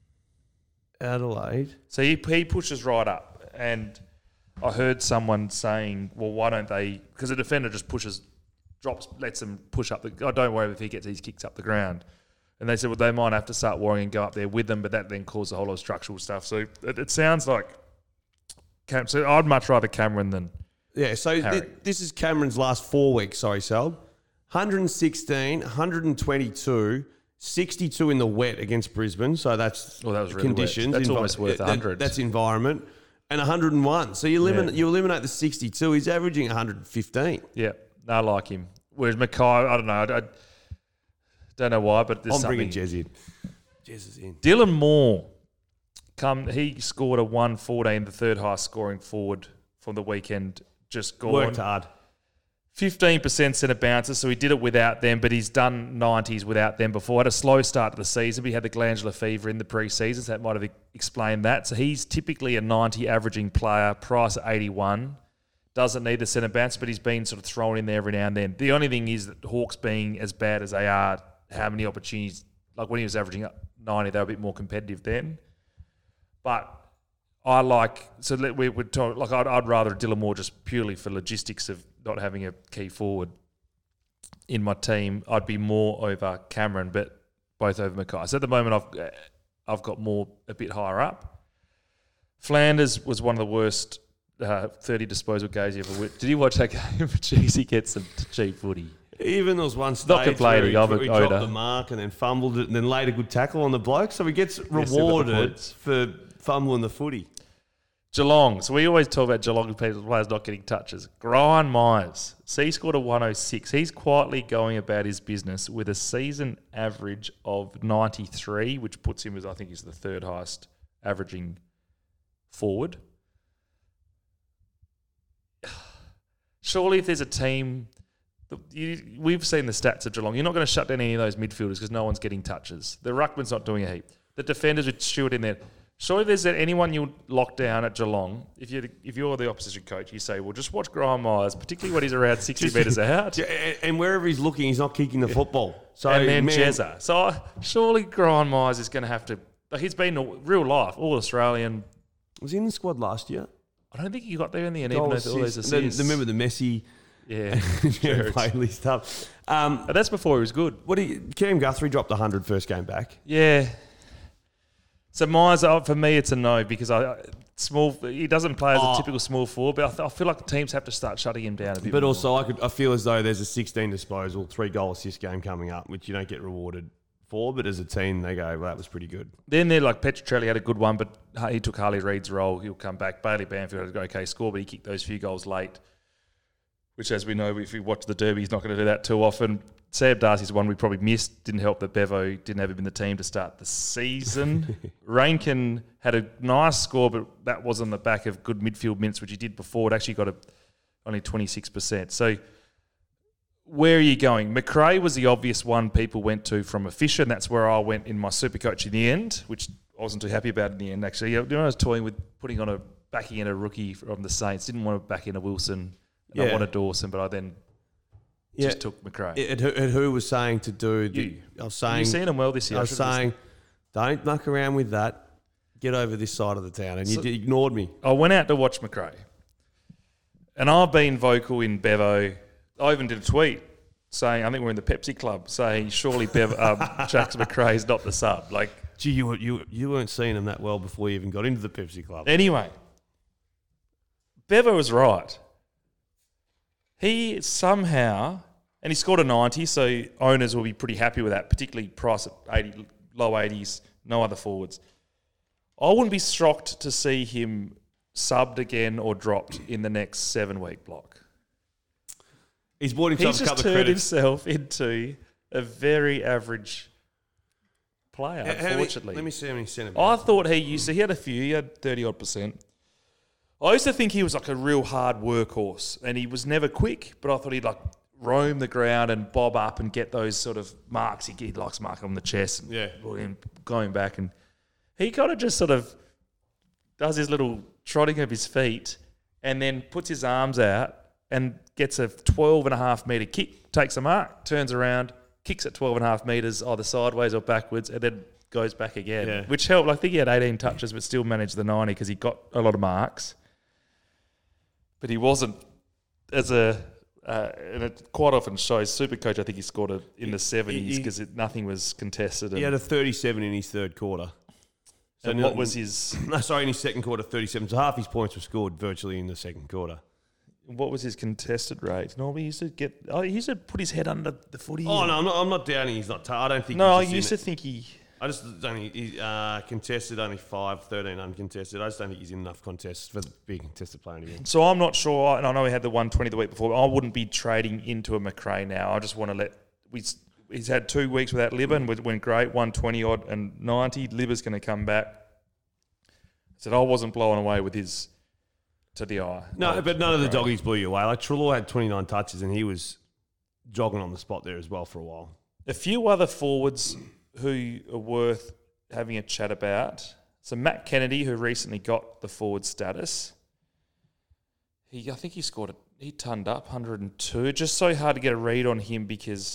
Adelaide.
So he, he pushes right up. And I heard someone saying, well, why don't they... Because a defender just pushes, drops, lets them push up the... Oh, don't worry if he gets his kicks up the ground. And they said, well, they might have to start worrying and go up there with them, but that then causes a whole lot of structural stuff. So it, it sounds like... Cam, so I'd much rather Cameron than...
Yeah, so
Harry.
th- this is Cameron's last four weeks, sorry, Sal. one hundred sixteen, one hundred twenty-two, sixty-two in the wet against Brisbane. So that's
Well, that was really wet.
conditions.
That's
envi-
almost worth
that-
one hundred.
That's environment. And one hundred one. So you eliminate,
Yeah.
you eliminate the sixty-two. He's averaging one hundred fifteen.
Yeah, I like him. Whereas Mackay, I don't know. I, I don't know why, but there's
I'm
something.
bringing Jez in. Jez is in.
Dylan Moore, come he scored a one fourteen, the third highest scoring forward from the weekend. Just gone.
Worked hard.
fifteen percent centre bounces, so he did it without them, but he's done nineties without them before. Had a slow start to the season, but he had the glandular fever in the pre-season, so that might have explained that. So he's typically a ninety averaging player, price at eighty-one. Doesn't need the centre bounce, but he's been sort of thrown in there every now and then. The only thing is that Hawks being as bad as they are, how many opportunities, like when he was averaging up ninety, they were a bit more competitive then. But I like, so let, we would talk, like I'd, I'd rather Dylan Moore just purely for logistics of not having a key forward in my team. I'd be more over Cameron, but both over Mackay. So at the moment, I've I've got more a bit higher up. Flanders was one of the worst uh, thirty disposal games you ever wit. Did you watch that game? Jeez, he gets some cheap footy.
Even there was one stage
Not complaining,
where
I'm
he,
a
he dropped
owner.
the mark and then fumbled it and then laid a good tackle on the bloke. So he gets
got the
rewarded
points.
for fumbling the footy.
Geelong. So we always talk about Geelong players not getting touches. Brian Myers. So he scored a one oh six. He's quietly going about his business with a season average of ninety-three, which puts him as, I think, he's the third highest averaging forward. Surely if there's a team... You, we've seen the stats of Geelong. You're not going to shut down any of those midfielders because no one's getting touches. The ruckman's not doing a heap. The defenders with Stewart in there. Surely there's anyone you'll lock down at Geelong. If you're, the, if you're the opposition coach, you say, well, just watch Graham Myers, particularly when he's around sixty metres out.
And wherever he's looking, he's not kicking the football. So
and then
man,
Jezza. So uh, surely Graham Myers is going to have to... Like, he's been a real life, all Australian.
Was he in the squad last year?
I don't think he got there in the end,
Goal
even though all those
assist.
assists.
Then, remember the Messi...
Yeah.
yeah Bailey stuff. Um,
But that's before he was good.
what do you, Cam Guthrie dropped one hundred first game back.
Yeah. So Myers, uh, for me, it's a no because I small. He doesn't play as
Oh.
a typical small forward, but I, th- I feel like teams have to start shutting him down a bit.
But
more.
also, I could I feel as though there's a sixteen disposal, three goal assist game coming up, which you don't get rewarded for. But as a team, they go, well, that was pretty good.
Then they're like Petrocelli had a good one, but he took Harley Reid's role. He'll come back. Bailey Banfield had an okay score, but he kicked those few goals late, which, as we know, if we watch the Derby, he's not going to do that too often. Sam Darcy's one we probably missed. Didn't help that Bevo didn't have him in the team to start the season. Rankin had a nice score, but that was on the back of good midfield minutes, which he did before. It actually got a, only twenty-six percent. So where are you going? McRae was the obvious one people went to from a Fisher, and that's where I went in my Supercoach in the end, which I wasn't too happy about in the end, actually. You know, I was toying with putting on a backing in a rookie from the Saints. Didn't want to back in a Wilson. And
Yeah.
I wanted Dawson, but I then
Yeah.
just took McRae.
It, it, it, who was saying to do? The,
You.
I was saying.
You've seen him well this year.
I
I
was
should have
saying, don't muck around with that. Get over this side of the town, and
So-
you d- ignored me.
I went out to watch McRae. And I've been vocal in Bevo. I even did a tweet saying, I think we're in the Pepsi Club, saying surely Bevo, um, Jax McRae is not the sub. Like,
Gee, you, were- you you weren't seeing him that well before you even got into the Pepsi Club.
anyway, Bevo was right. He somehow, and he scored a ninety, so owners will be pretty happy with that, particularly price at eighty, low eighties, no other forwards. I wouldn't be shocked to see him subbed again or dropped in the next seven-week block.
He's bought himself
He's
a
just
couple of
turned
credits.
himself into a very average player,
How- how many-
unfortunately.
let me see how many centimetres.
I thought he used to, he had a few, he had thirty-odd percent. I used to think he was like a real hard workhorse, and he was never quick, but I thought he'd like roam the ground and bob up and get those sort of marks. He, he likes marking on the chest and
Yeah.
and going back. And he kind of just sort of does his little trotting of his feet and then puts his arms out and gets a twelve and a half metre kick, takes a mark, turns around, kicks at twelve and a half metres either sideways or backwards, and then goes back again,
Yeah.
which helped. I think he had eighteen touches but still managed the ninety because he got a lot of marks. But he wasn't, as a, uh, and it quite often shows, Supercoach, I think he scored a, in the seventies
he-
because nothing was contested. And,
He had a thirty-seven in his third quarter. So
and
no-
what was his
No, sorry, in his second quarter, thirty-seven. So half his points were scored virtually in the second quarter.
what was his contested rate? Normally he used to get, oh, he used to put his head under the footy.
Oh no, I'm not. I'm not doubting he's not. T- I don't think.
No, I
he's just
used
in
to
it.
think he,
I just only he, uh, contested only five, thirteen uncontested. I just don't think he's in enough contests for the big contested player again.
so I'm not sure, and I know he had the one twenty the week before, but I wouldn't be trading into a McRae now. I just want to let, we, he's had two weeks without Libba and went great, one twenty odd and ninety. Libba's going to come back. I said I wasn't blown away with his to the eye.
No,
of
but none of the
McRae.
doggies blew you away. Like Trelaw had twenty-nine touches and he was jogging on the spot there as well for a while.
A few other forwards who are worth having a chat about. So Matt Kennedy, who recently got the forward status, he I think he scored a, he turned up one hundred two. Just so hard to get a read on him because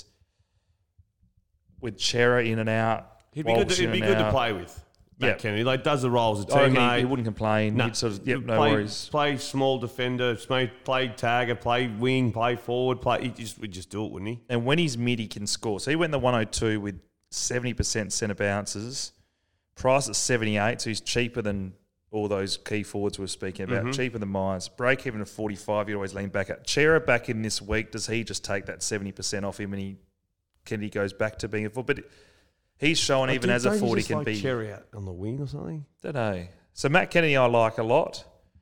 with Chera in and out,
He'd be good. To,
Walsh
he'd
in
be
and
good to
out.
play with. Matt
Yeah.
Kennedy, like does the role as a
I reckon he,
teammate.
he wouldn't complain.
Nah,
He'd sort of, yep, no
play,
worries.
Play small defender, play, play tagger, play wing, play forward, play. He just would just do it, wouldn't he?
And when he's mid, he can score. So he went the one oh two with seventy percent centre bounces. Price at seventy-eight, so he's cheaper than all those key forwards we were speaking about.
Mm-hmm.
Cheaper than Myers. Break even at forty-five, you always lean back at. Chera back in this week, does he just take that seventy percent off him and he Kennedy goes back to being a forward? But he's shown even as a forward he can be.
Cherry out on the wing or something.
Don't know. So Matt Kennedy I like a lot.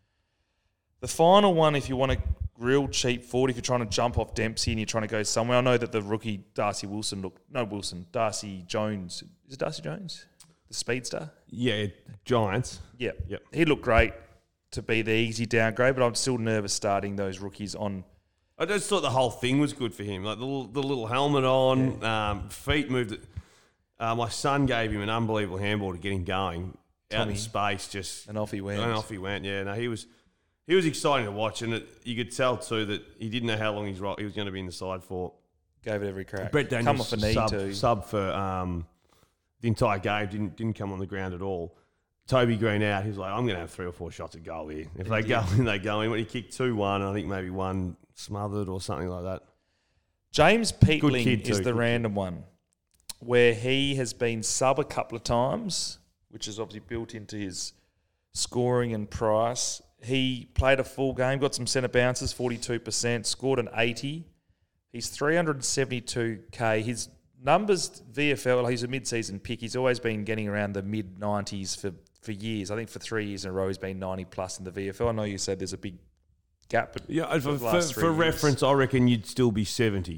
The final one, if you want a real cheap forward, if you're trying to jump off Dempsey and you're trying to go somewhere, I know that the rookie Darcy Wilson looked, no Wilson, Darcy Jones, is it Darcy Jones? The speedster?
Yeah, Giants.
Yeah.
Yep.
He looked great to be the easy downgrade, but I'm still nervous starting those rookies on.
I just thought the whole thing was good for him. Like the little, the little helmet on, yeah. um, feet moved. Uh, my son gave him an unbelievable handball to get him going out
Tommy.
in space. Just
And off he went.
And off he went. Yeah, no, he was he was exciting to watch, and it, you could tell too that he didn't know how long he's he was going to be in the side for.
Gave it every crack.
Brett Daniels
come off a knee
sub,
too.
sub for um, the entire game. Didn't didn't come on the ground at all. Toby Green out. He was like, I'm going to have three or four shots at goal here. If they go in, they go in. When he kicked two one, I think maybe one smothered or something like that.
James Peatling
kid
is
too,
the
good
random one, where he has been sub a couple of times, which is obviously built into his scoring and price. He played a full game, got some centre bounces, forty-two percent, scored an eighty. He's three hundred seventy-two K. His numbers, V F L, he's a mid-season pick. He's always been getting around the mid nineties for, for years. I think for three years in a row he's been ninety plus in the V F L. I know you said there's a big gap. But
Yeah, for,
the
for,
last
for
three years.
reference, I reckon you'd still be seventy.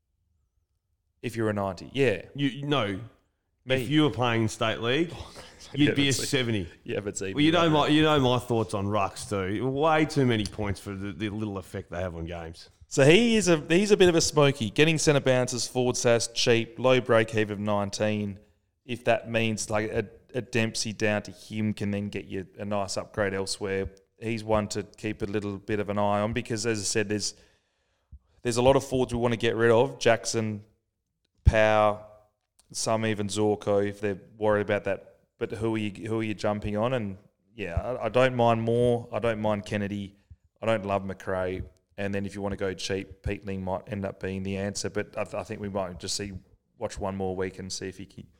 If you're a ninety, yeah.
You no,
Me.
if you were playing in state league, you'd
Yeah,
be a
but see-
seventy.
Yeah, but see.
Well, you know my you know my thoughts on rucks too. Way too many points for the, the little effect they have on games.
So he is a he's a bit of a smoky. Getting centre bounces, forward sass, cheap, low break even of nineteen. If that means like a, a Dempsey down to him can then get you a nice upgrade elsewhere. He's one to keep a little bit of an eye on because, as I said, there's there's a lot of forwards we want to get rid of. Jackson, Power, some even Zorko if they're worried about that. But who are you who are you jumping on? And yeah, I, I don't mind Moore. I don't mind Kennedy. I don't love McRae. And then if you want to go cheap, Peatling might end up being the answer. But I, th- I think we might just see watch one more week and see if he can,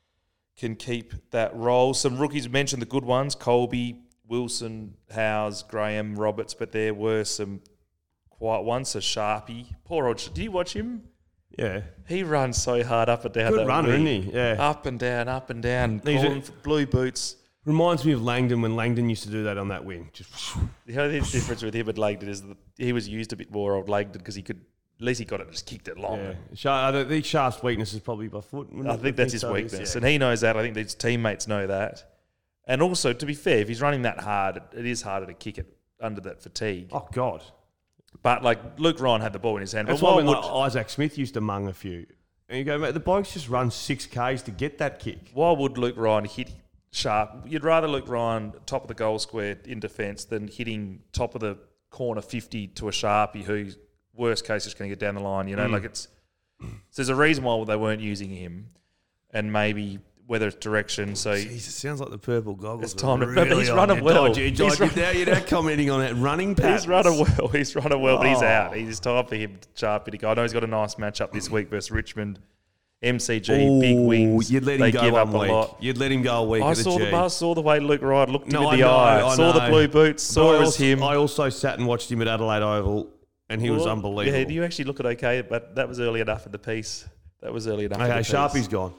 can keep that role. Some rookies mentioned the good ones: Colby, Wilson, Howes, Graham, Roberts. But there were some quiet ones. So Sharpie, poor old. Did you watch him?
Yeah,
He runs so hard up and down.
good
that
runner,
wing.
isn't he? Yeah,
Up and down, up and down.
He's
Calling
a-
for blue boots.
reminds me of Langdon when Langdon used to do that on that wing. Just
The only difference with him and Langdon is that he was used a bit more old Langdon because he could, at least he got it and just kicked it long.
yeah, Sharp, I don't think Sharp's weakness is probably by foot.
I think that's his
so,
weakness.
yeah.
And he knows that. I think his teammates know that. And also, to be fair, if he's running that hard, it, it is harder to kick it under that fatigue.
Oh God,
But like Luke Ryan had the ball in his hand.
that's
but
why
why
when
would,
like, Isaac Smith used to mung a few. And you go, mate, the blokes just run six Ks to get that kick.
why would Luke Ryan hit Sharp? You'd rather Luke Ryan top of the goal square in defence than hitting top of the corner fifty to a Sharpie who, worst case, is going to get down the line. You know,
Mm.
like it's. So there's a reason why they weren't using him, and maybe whether it's direction. So
Jesus, sounds like the purple goggles.
It's time to-
are
but he's
on
running
you.
well.
Dodgy,
He's
dodgy.
run-
Now you're now commenting on that running patterns.
he's running well. He's running well, but he's
Oh.
out. He's time for him to Sharpie to go. I know he's got a nice matchup this week versus Richmond. M C G, big
Ooh,
wings.
You'd let him
they
go
give
one
up a
week.
lot.
You'd let him go a week.
I
at a
saw
G.
the I saw the way Luke Ryan looked him
No,
in the
I know,
eye.
I
saw the
know.
blue boots. Saw
No, I
it was
also,
him.
I also sat and watched him at Adelaide Oval, and he was
Well,
unbelievable.
Yeah, you actually look at okay, but that was early enough in the piece. That was early enough. in
Okay,
the piece.
Sharpie's gone.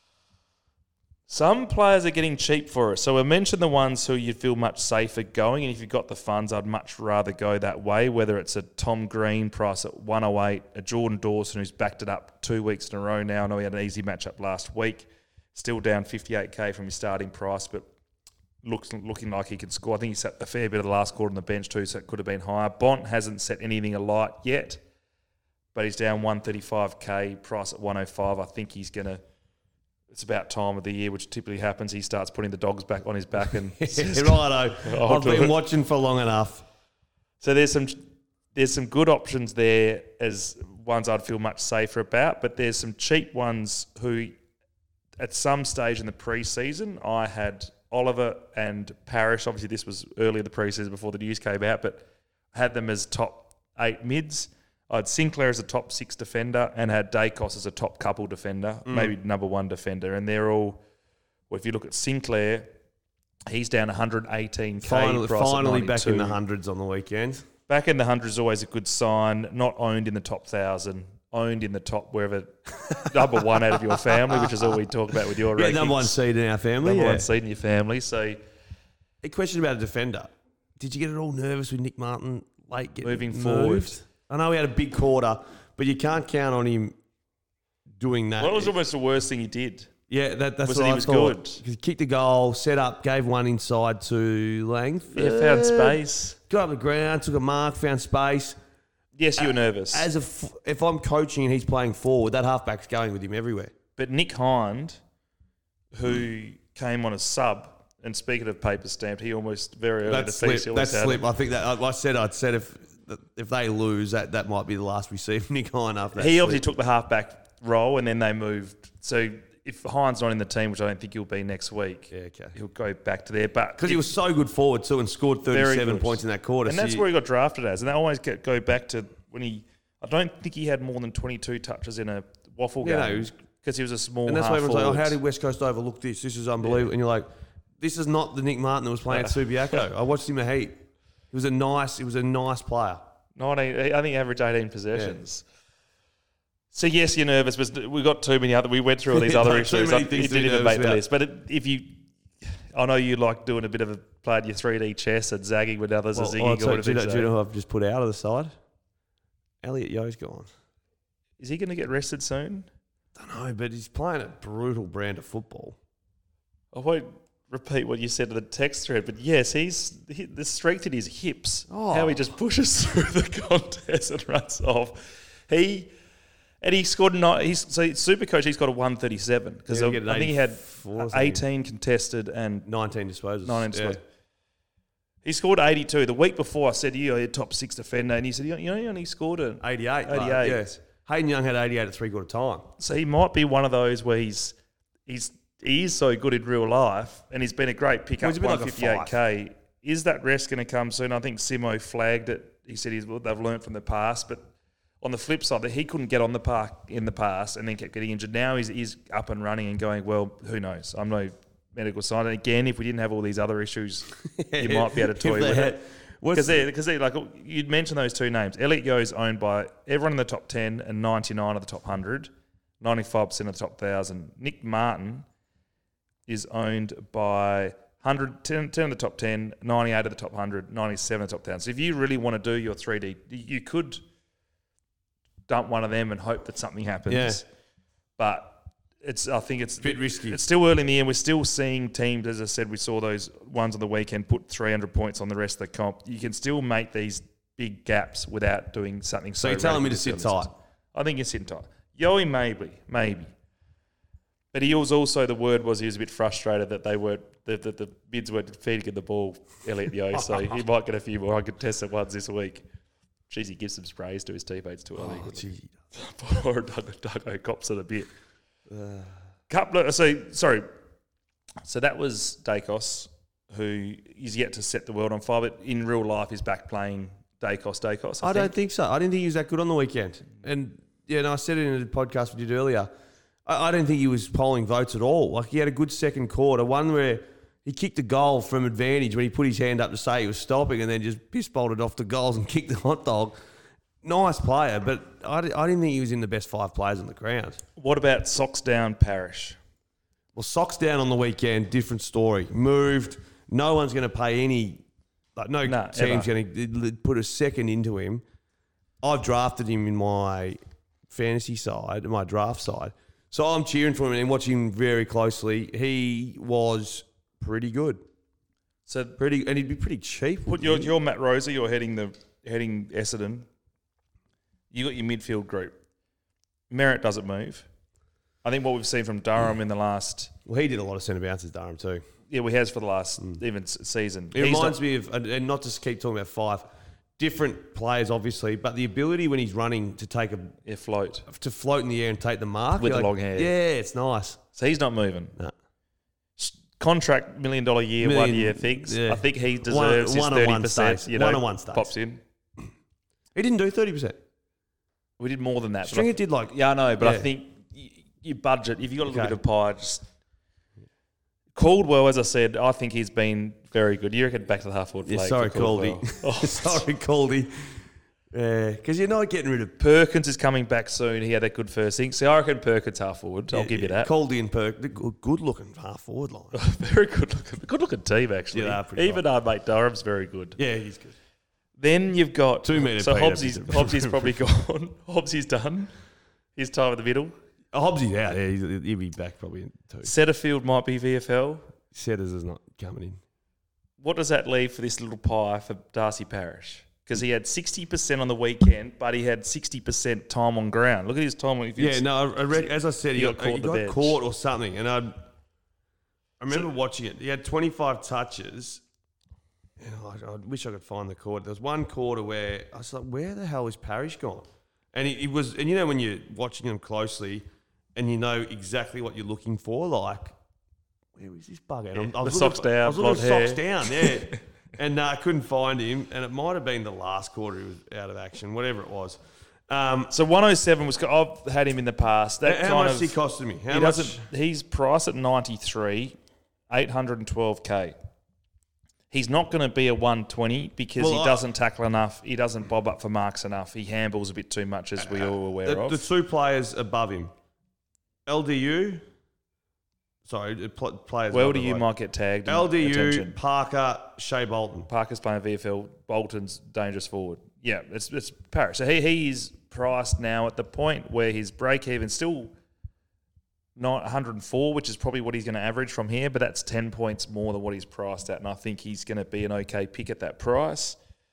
Some players are getting cheap for it. So I mentioned the ones who you'd feel much safer going, and if you've got the funds, I'd much rather go that way, whether it's a Tom Green price at one oh eight, a Jordan Dawson who's backed it up two weeks in a row now. I know he had an easy matchup last week, still down fifty-eight K from his starting price, but looks looking like he can score. I think he sat a fair bit of the last quarter on the bench too, so it could have been higher. Bont hasn't set anything alight yet, but he's down one thirty-five K, price at one oh five. I think he's going to... It's about time of the year, which typically happens. He starts putting the dogs back on his back, and
Yeah, righto.
I'll
I've
do
been
it.
watching for long enough.
so there's some there's some good options there as ones I'd feel much safer about, but there's some cheap ones who, at some stage in the pre-season, I had Oliver and Parrish. Obviously, this was earlier the pre-season before the news came out, but I had them as top eight mids. I had Sinclair as a top six defender and had Dacos as a top couple defender,
Mm.
maybe number one defender. And they're all, well, if you look at Sinclair, he's down one eighteen K.
Finally,
price at
finally back in the
ninety-two.
hundreds on the weekend.
Back in the hundreds is always a good sign. Not owned in the top thousand, owned in the top wherever, number one out of your family, which is all we talk about with your
Yeah,
rankings.
number one seed in our family.
Number
yeah.
one seed in your family. So
A question about a defender. did you get it all nervous with Nick Martin late getting
Moving
moved?
forward.
I know he had a big quarter, but you can't count on him doing that.
Well, it was almost the worst thing he did.
Yeah, that, that's
Was
what
that he
I
was
thought.
good.
He kicked a goal, set up, gave one inside to Langford.
Yeah, found space.
Got up the ground, took a mark, found space.
Yes, you were nervous.
As a f- if I'm coaching and he's playing forward, that halfback's going with him everywhere.
But Nick Hind, who came on a sub, and speaking of paper stamped, he almost very early
That's
in the piece,
slip.
he always
That's
had
slip.
it.
I think that I, I said I'd said if if they lose, that, that might be the last we see of Nick Hind after that.
He
slip.
obviously took the halfback role, and then they moved. So if Hind's not in the team, which I don't think he'll be next week,
Yeah, okay.
he'll go back to there. But
Because he was so good forward too and scored thirty-seven
good.
points in that quarter.
and
so
that's
you-
where he got drafted as. And they always get, go back to when he. I don't think he had more than twenty-two touches in a waffle
Yeah, no,
game
he was-
because he was a small
And that's
half
why everyone's like, oh,
forward.
how did West Coast overlook this? This is unbelievable. And you're like, this is not the Nick Martin that was playing at Subiaco. I watched him a heat. He was a nice, he was a nice player.
nineteen, I think he averaged eighteen possessions. So yes, you're nervous, but we got too many other. We went through all these other
Too
issues.
many
It
things to
didn't
be
even
nervous
make the
about.
list. But it, if you, I know you like doing a bit of a playing your three D chess and zagging when others
Well,
are zigging
oh,
or
so,
whatever.
do, you know,
you
do you know
say.
who I've just put out of the side? Elliot Yo's gone.
Is he going to get rested soon?
I don't know, but he's playing a brutal brand of football.
I won't repeat what you said to the text thread, but yes, he's he, the strength in his hips.
Oh.
How he just pushes through the contest and runs off. He and he scored nine. He's so super coach. He's got a one thirty seven because
Yeah,
I
he get
think he had
eighty-four or something.
eighteen contested and
nineteen disposals.
nineteen
Yeah.
disposals. He scored eighty two. The week before, I said to you, you're a top six defender, and he said, you know, he only scored an
eighty-eight.
eighty-eight.
Like, yes. Hayden Young had eighty-eight at three-quarter time.
So he might be one of those where he's he's he is so good in real life, and he's been a great
Well,
pickup.
he's a bit like a
one fifty-eight k. Is that rest going to come soon? I think Simo flagged it. He said he's well, they've learned from the past, but on the flip side, that he couldn't get on the park in the past, and then kept getting injured. Now he's he's up and running and going. Well, who knows? I'm no medical scientist. And again, if we didn't have all these other issues, you might be able to toy
If they
with
had-
it.
What's-
Because they, because they, like you'd mentioned those two names. Elliot Yeo is owned by everyone in the top ten and ninety-nine of the top one hundred, ninety-five percent of the top one thousand. Nick Martin is owned by one hundred, ten, ten of the top ten, ninety-eight of the top one hundred, ninety-seven of the top one thousand. So if you really want to do your three D, you could dump one of them and hope that something happens.
Yeah.
But it's, I think it's
Bit risky.
It's still early in the year. We're still seeing teams, as I said, we saw those ones on the weekend put three hundred points on the rest of the comp. You can still make these big gaps without doing something so
So you're telling me
radical
to
as
sit
Ellis
tight?
does. I think you're sitting tight. Yoey maybe, maybe. But he was also, the word was he was a bit frustrated that they weren't, that the, the bids weren't feeding the ball, Elliot Yeo, so he might get a few more uncontested ones this week. Jeez, he gives some sprays to his teammates too early.
Oh, gee.
Poor Doug, Doug cops it a bit. Couple of, so sorry. So that was Dacos, who is yet to set the world on fire, but in real life is back playing Dacos, Dacos. I,
I
think.
don't think so. I didn't think he was that good on the weekend. And yeah, no, I said it in the podcast we did earlier. I, I don't think he was polling votes at all. Like, he had a good second quarter, one where he kicked a goal from advantage when he put his hand up to say he was stopping and then just piss bolted off the goals and kicked the hot dog. Nice player, but I, di- I didn't think he was in the best five players on the ground.
What about Socks Down Parish?
Well, Socks down on the weekend, different story. Moved. No one's going to pay any, like, no
Nah,
team's
ever.
going to put a second into him. I've drafted him in my fantasy side, my draft side. So I'm cheering for him and watching him very closely. He was pretty good.
So
Pretty, and he'd be pretty cheap.
put your, your Matt Rosa, you're heading the heading Essendon. You got your midfield group. Merritt doesn't move. I think what we've seen from Durham in the last,
Well, he did a lot of centre bounces, Durham, too.
yeah, we has for the last even s- season.
It
He's
reminds
not-
me of, and- and not to keep talking about five, different players, obviously, but the ability when he's running to take a
yeah, float.
to float in the air and take the mark
With
you're
the
like,
long hair.
Yeah, it's nice.
So he's not moving.
No.
S- Contract million dollar year,
Million-
one year things.
yeah.
I think he
One-
deserves his
one-on-one
thirty percent.
stays.
You know,
One-on-one stays.
pops in.
He didn't do thirty percent.
We did more than that. but I
Stringer
th-
did like
Yeah, I know, but I
Yeah.
think y- you budget. If you got a little
Okay.
bit of pie, just Caldwell. As I said, I think he's been very good. You reckon back to the half forward
Yeah,
flag?
sorry,
for
Caldy.
Caldwell. Oh,
sorry, Caldy. Yeah, because you're not getting rid of.
Perkins is coming back soon. He had a good first thing. So I reckon Perkins half forward. I'll
Yeah,
give you
yeah,
that.
Called in Perk, the good, good looking half forward line.
Very good looking, good looking team actually.
Yeah, they are pretty
Even our mate Durham's very good.
Yeah, he's good.
Then you've got
Two metre
So
Peter
Hobbsy's,
Peter.
Hobbsy's probably gone. Hobbsy's done. His time in the middle.
Oh, Hobbsy's out. Yeah, he's, he'll be back probably in two.
Setterfield might be V F L.
Setters is not coming in.
What does that leave for this little pie for Darcy Parish? Because he had sixty percent on the weekend, but he had sixty percent time on ground. Look at his time. If
Yeah, no, I reckon, as I said, he,
he
got,
got caught
he
the
got
bench.
caught or something. And I, I remember watching it. He had twenty-five touches. And I, I wish I could find the quarter. There was one quarter where I was like, where the hell is Parish gone? And he, he was, and you know when you're watching him closely and you know exactly what you're looking for, like, where is this bugger? And
Yeah,
I was
the
looking
socks
for-
down,
I was looking
blonde
for socks
hair.
down, yeah. And uh, I couldn't find him. And it might have been the last quarter he was out of action, whatever it was. Um,
So one oh seven was. I've had him in the past. That
how
kind
much
of,
did he cost me? How
he
much?
doesn't. He's priced at ninety-three, eight hundred twelve k. He's not going to be a one twenty because
Well,
he
I-
doesn't tackle enough. He doesn't bob up for marks enough. He handballs a bit too much, as we all aware
The,
of.
the two players above him, L D U. Sorry, the pl- players.
Well,
above
do
the
you
bloke.
might get tagged. in
L D U,
attention.
Parker, Shea Bolton.
Parker's playing V F L. Bolton's dangerous forward. Yeah, it's it's Parish. So he he's priced now at the point where his break even still not one hundred four, which is probably what he's going to average from here, but that's ten points more than what he's priced at, and I think he's going to be an okay pick at that price.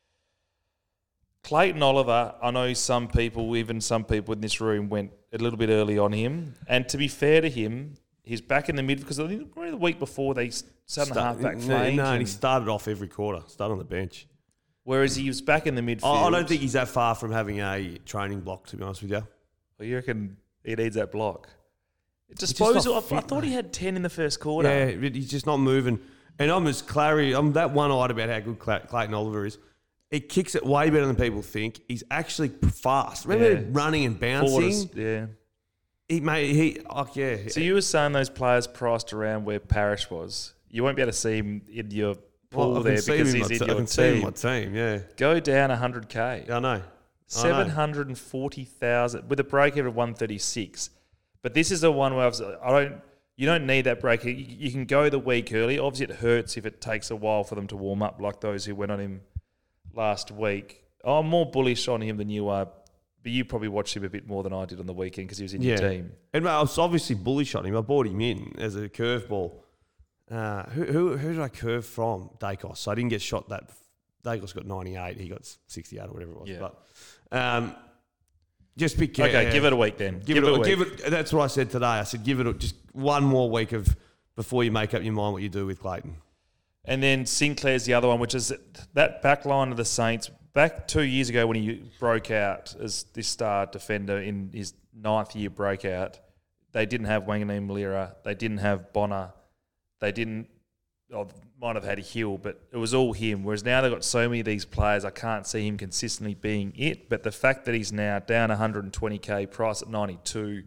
Clayton Oliver, I know some people, even some people in this room, went a little bit early on him, and to be fair to him, he's back in the mid because I think probably the week before they sat in the half back
no,
flank.
no, and he
and-
started off every quarter. Started on the bench.
Whereas he was back in the midfield.
I, I don't think he's that far from having a training block, to be honest with you.
Well, you reckon he needs that block?
just
Disposal.
not
I,
fit,
I thought he
mate.
had ten in the first quarter.
Yeah, but he's just not moving. And I'm as Clary. I'm that one-eyed about how good Cla- Clayton Oliver is. He kicks it way better than people think. He's actually fast. Remember
Yeah.
him running and
Forward
bouncing?
is- yeah.
He made he. Oh, yeah.
So you were saying those players priced around where Parish was. You won't be able to see him in your pool
Well, I
there
can see
because
him
he's
my
in
t- I
your
can see him in
team.
my team. Yeah,
Go down one hundred k.
yeah I know. I know.
seven hundred forty thousand with a break even of one thirty-six. But this is the one where I, was, I don't. You don't need that break. You, you can go the week early. Obviously, it hurts if it takes a while for them to warm up, like those who went on him last week. I'm more bullish on him than you are, but you probably watched him a bit more than I did on the weekend because he was in
Yeah.
your team.
And I was obviously bullish on him. I bought him in as a curveball. Uh, who, who who did I curve from? Dacos. So I didn't get shot that. Dacos got ninety-eight. He got sixty-eight or whatever it was.
Yeah.
But um, just be
Okay,
careful.
give it a week then.
Give, it, a, give it. That's what I said today. I said give it a, just one more week of before you make up your mind what you do with Clayton.
And then Sinclair's the other one, which is that back line of the Saints. Back two years ago when he broke out as this star defender in his ninth year breakout, they didn't have Wanganeen Malira. They didn't have Bonner. They didn't, oh, might have had a Hill, but it was all him. Whereas now they've got so many of these players, I can't see him consistently being it. But the fact that he's now down one hundred twenty k, price at ninety-two,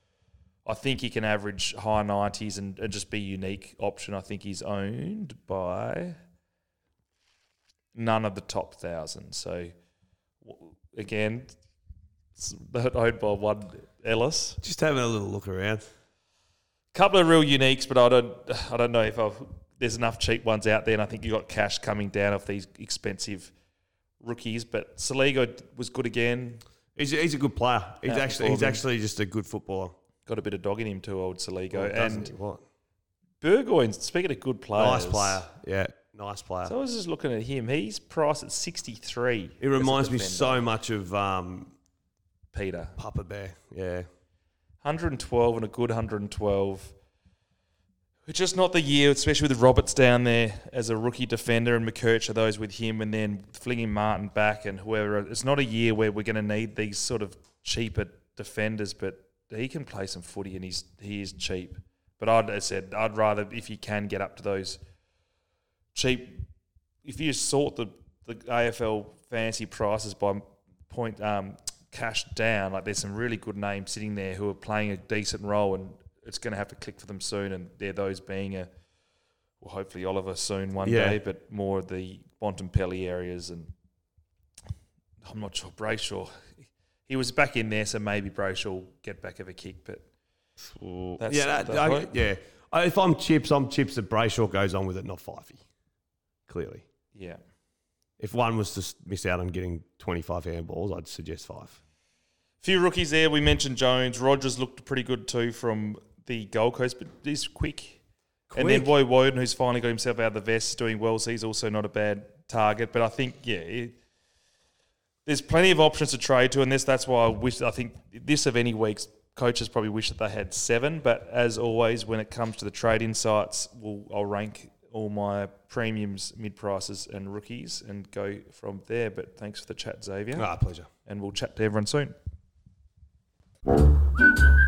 I think he can average high nineties and, and just be a unique option. I think he's owned by none of the top thousand. So, w- again, it's owned by one Ellis.
Just having a little look around.
Couple of real uniques, but I don't, I don't know if I've, there's enough cheap ones out there. And I think you got cash coming down off these expensive rookies. But Saligo was good again.
He's a, he's a good player. He's
Outperforming.
actually he's actually just a good footballer.
Got a bit of dog in him too, old Saligo.
Well, doesn't
and
he? What?
Burgoyne, speaking of good players,
Nice player. Yeah, nice player.
So I was just looking at him. He's priced at sixty-three.
It
as a
reminds me
defender.
so much of um,
Peter.
Papa Bear. Yeah.
one hundred twelve and a good one hundred twelve. It's just not the year, especially with Roberts down there as a rookie defender and McKirch are those with him and then flinging Martin back and whoever. It's not a year where we're going to need these sort of cheaper defenders, but he can play some footy and he's he is cheap. But I'd, as I said, I'd rather, if you can get up to those cheap, if you sort the, the A F L fancy prices by point um, cash down, like there's some really good names sitting there who are playing a decent role and it's going to have to click for them soon, and they're those being a, well, hopefully Oliver soon one
Yeah.
day, but more of the Bontempelli areas and I'm not sure. Brayshaw, he was back in there, so maybe Brayshaw will get back of a kick. But that's,
yeah, that,
that's
I,
right.
yeah. If I'm Chips, I'm Chips that Brayshaw goes on with it, not Fifey. Clearly.
Yeah.
If one was to s- miss out on getting twenty-five handballs, I'd suggest five.
Few rookies there. We mentioned Jones. Rogers looked pretty good too from the Gold Coast, but he's quick.
quick.
And then Boy Woden, who's finally got himself out of the vest, doing well. So he's also not a bad target. But I think, yeah, it, there's plenty of options to trade to in this. That's why I wish. I think this of any weeks, coaches probably wish that they had seven. But as always, when it comes to the trade insights, we'll, I'll rank all my premiums, mid prices, and rookies, and go from there. But thanks for the chat, Xavier.
Ah, pleasure.
And we'll chat to everyone soon.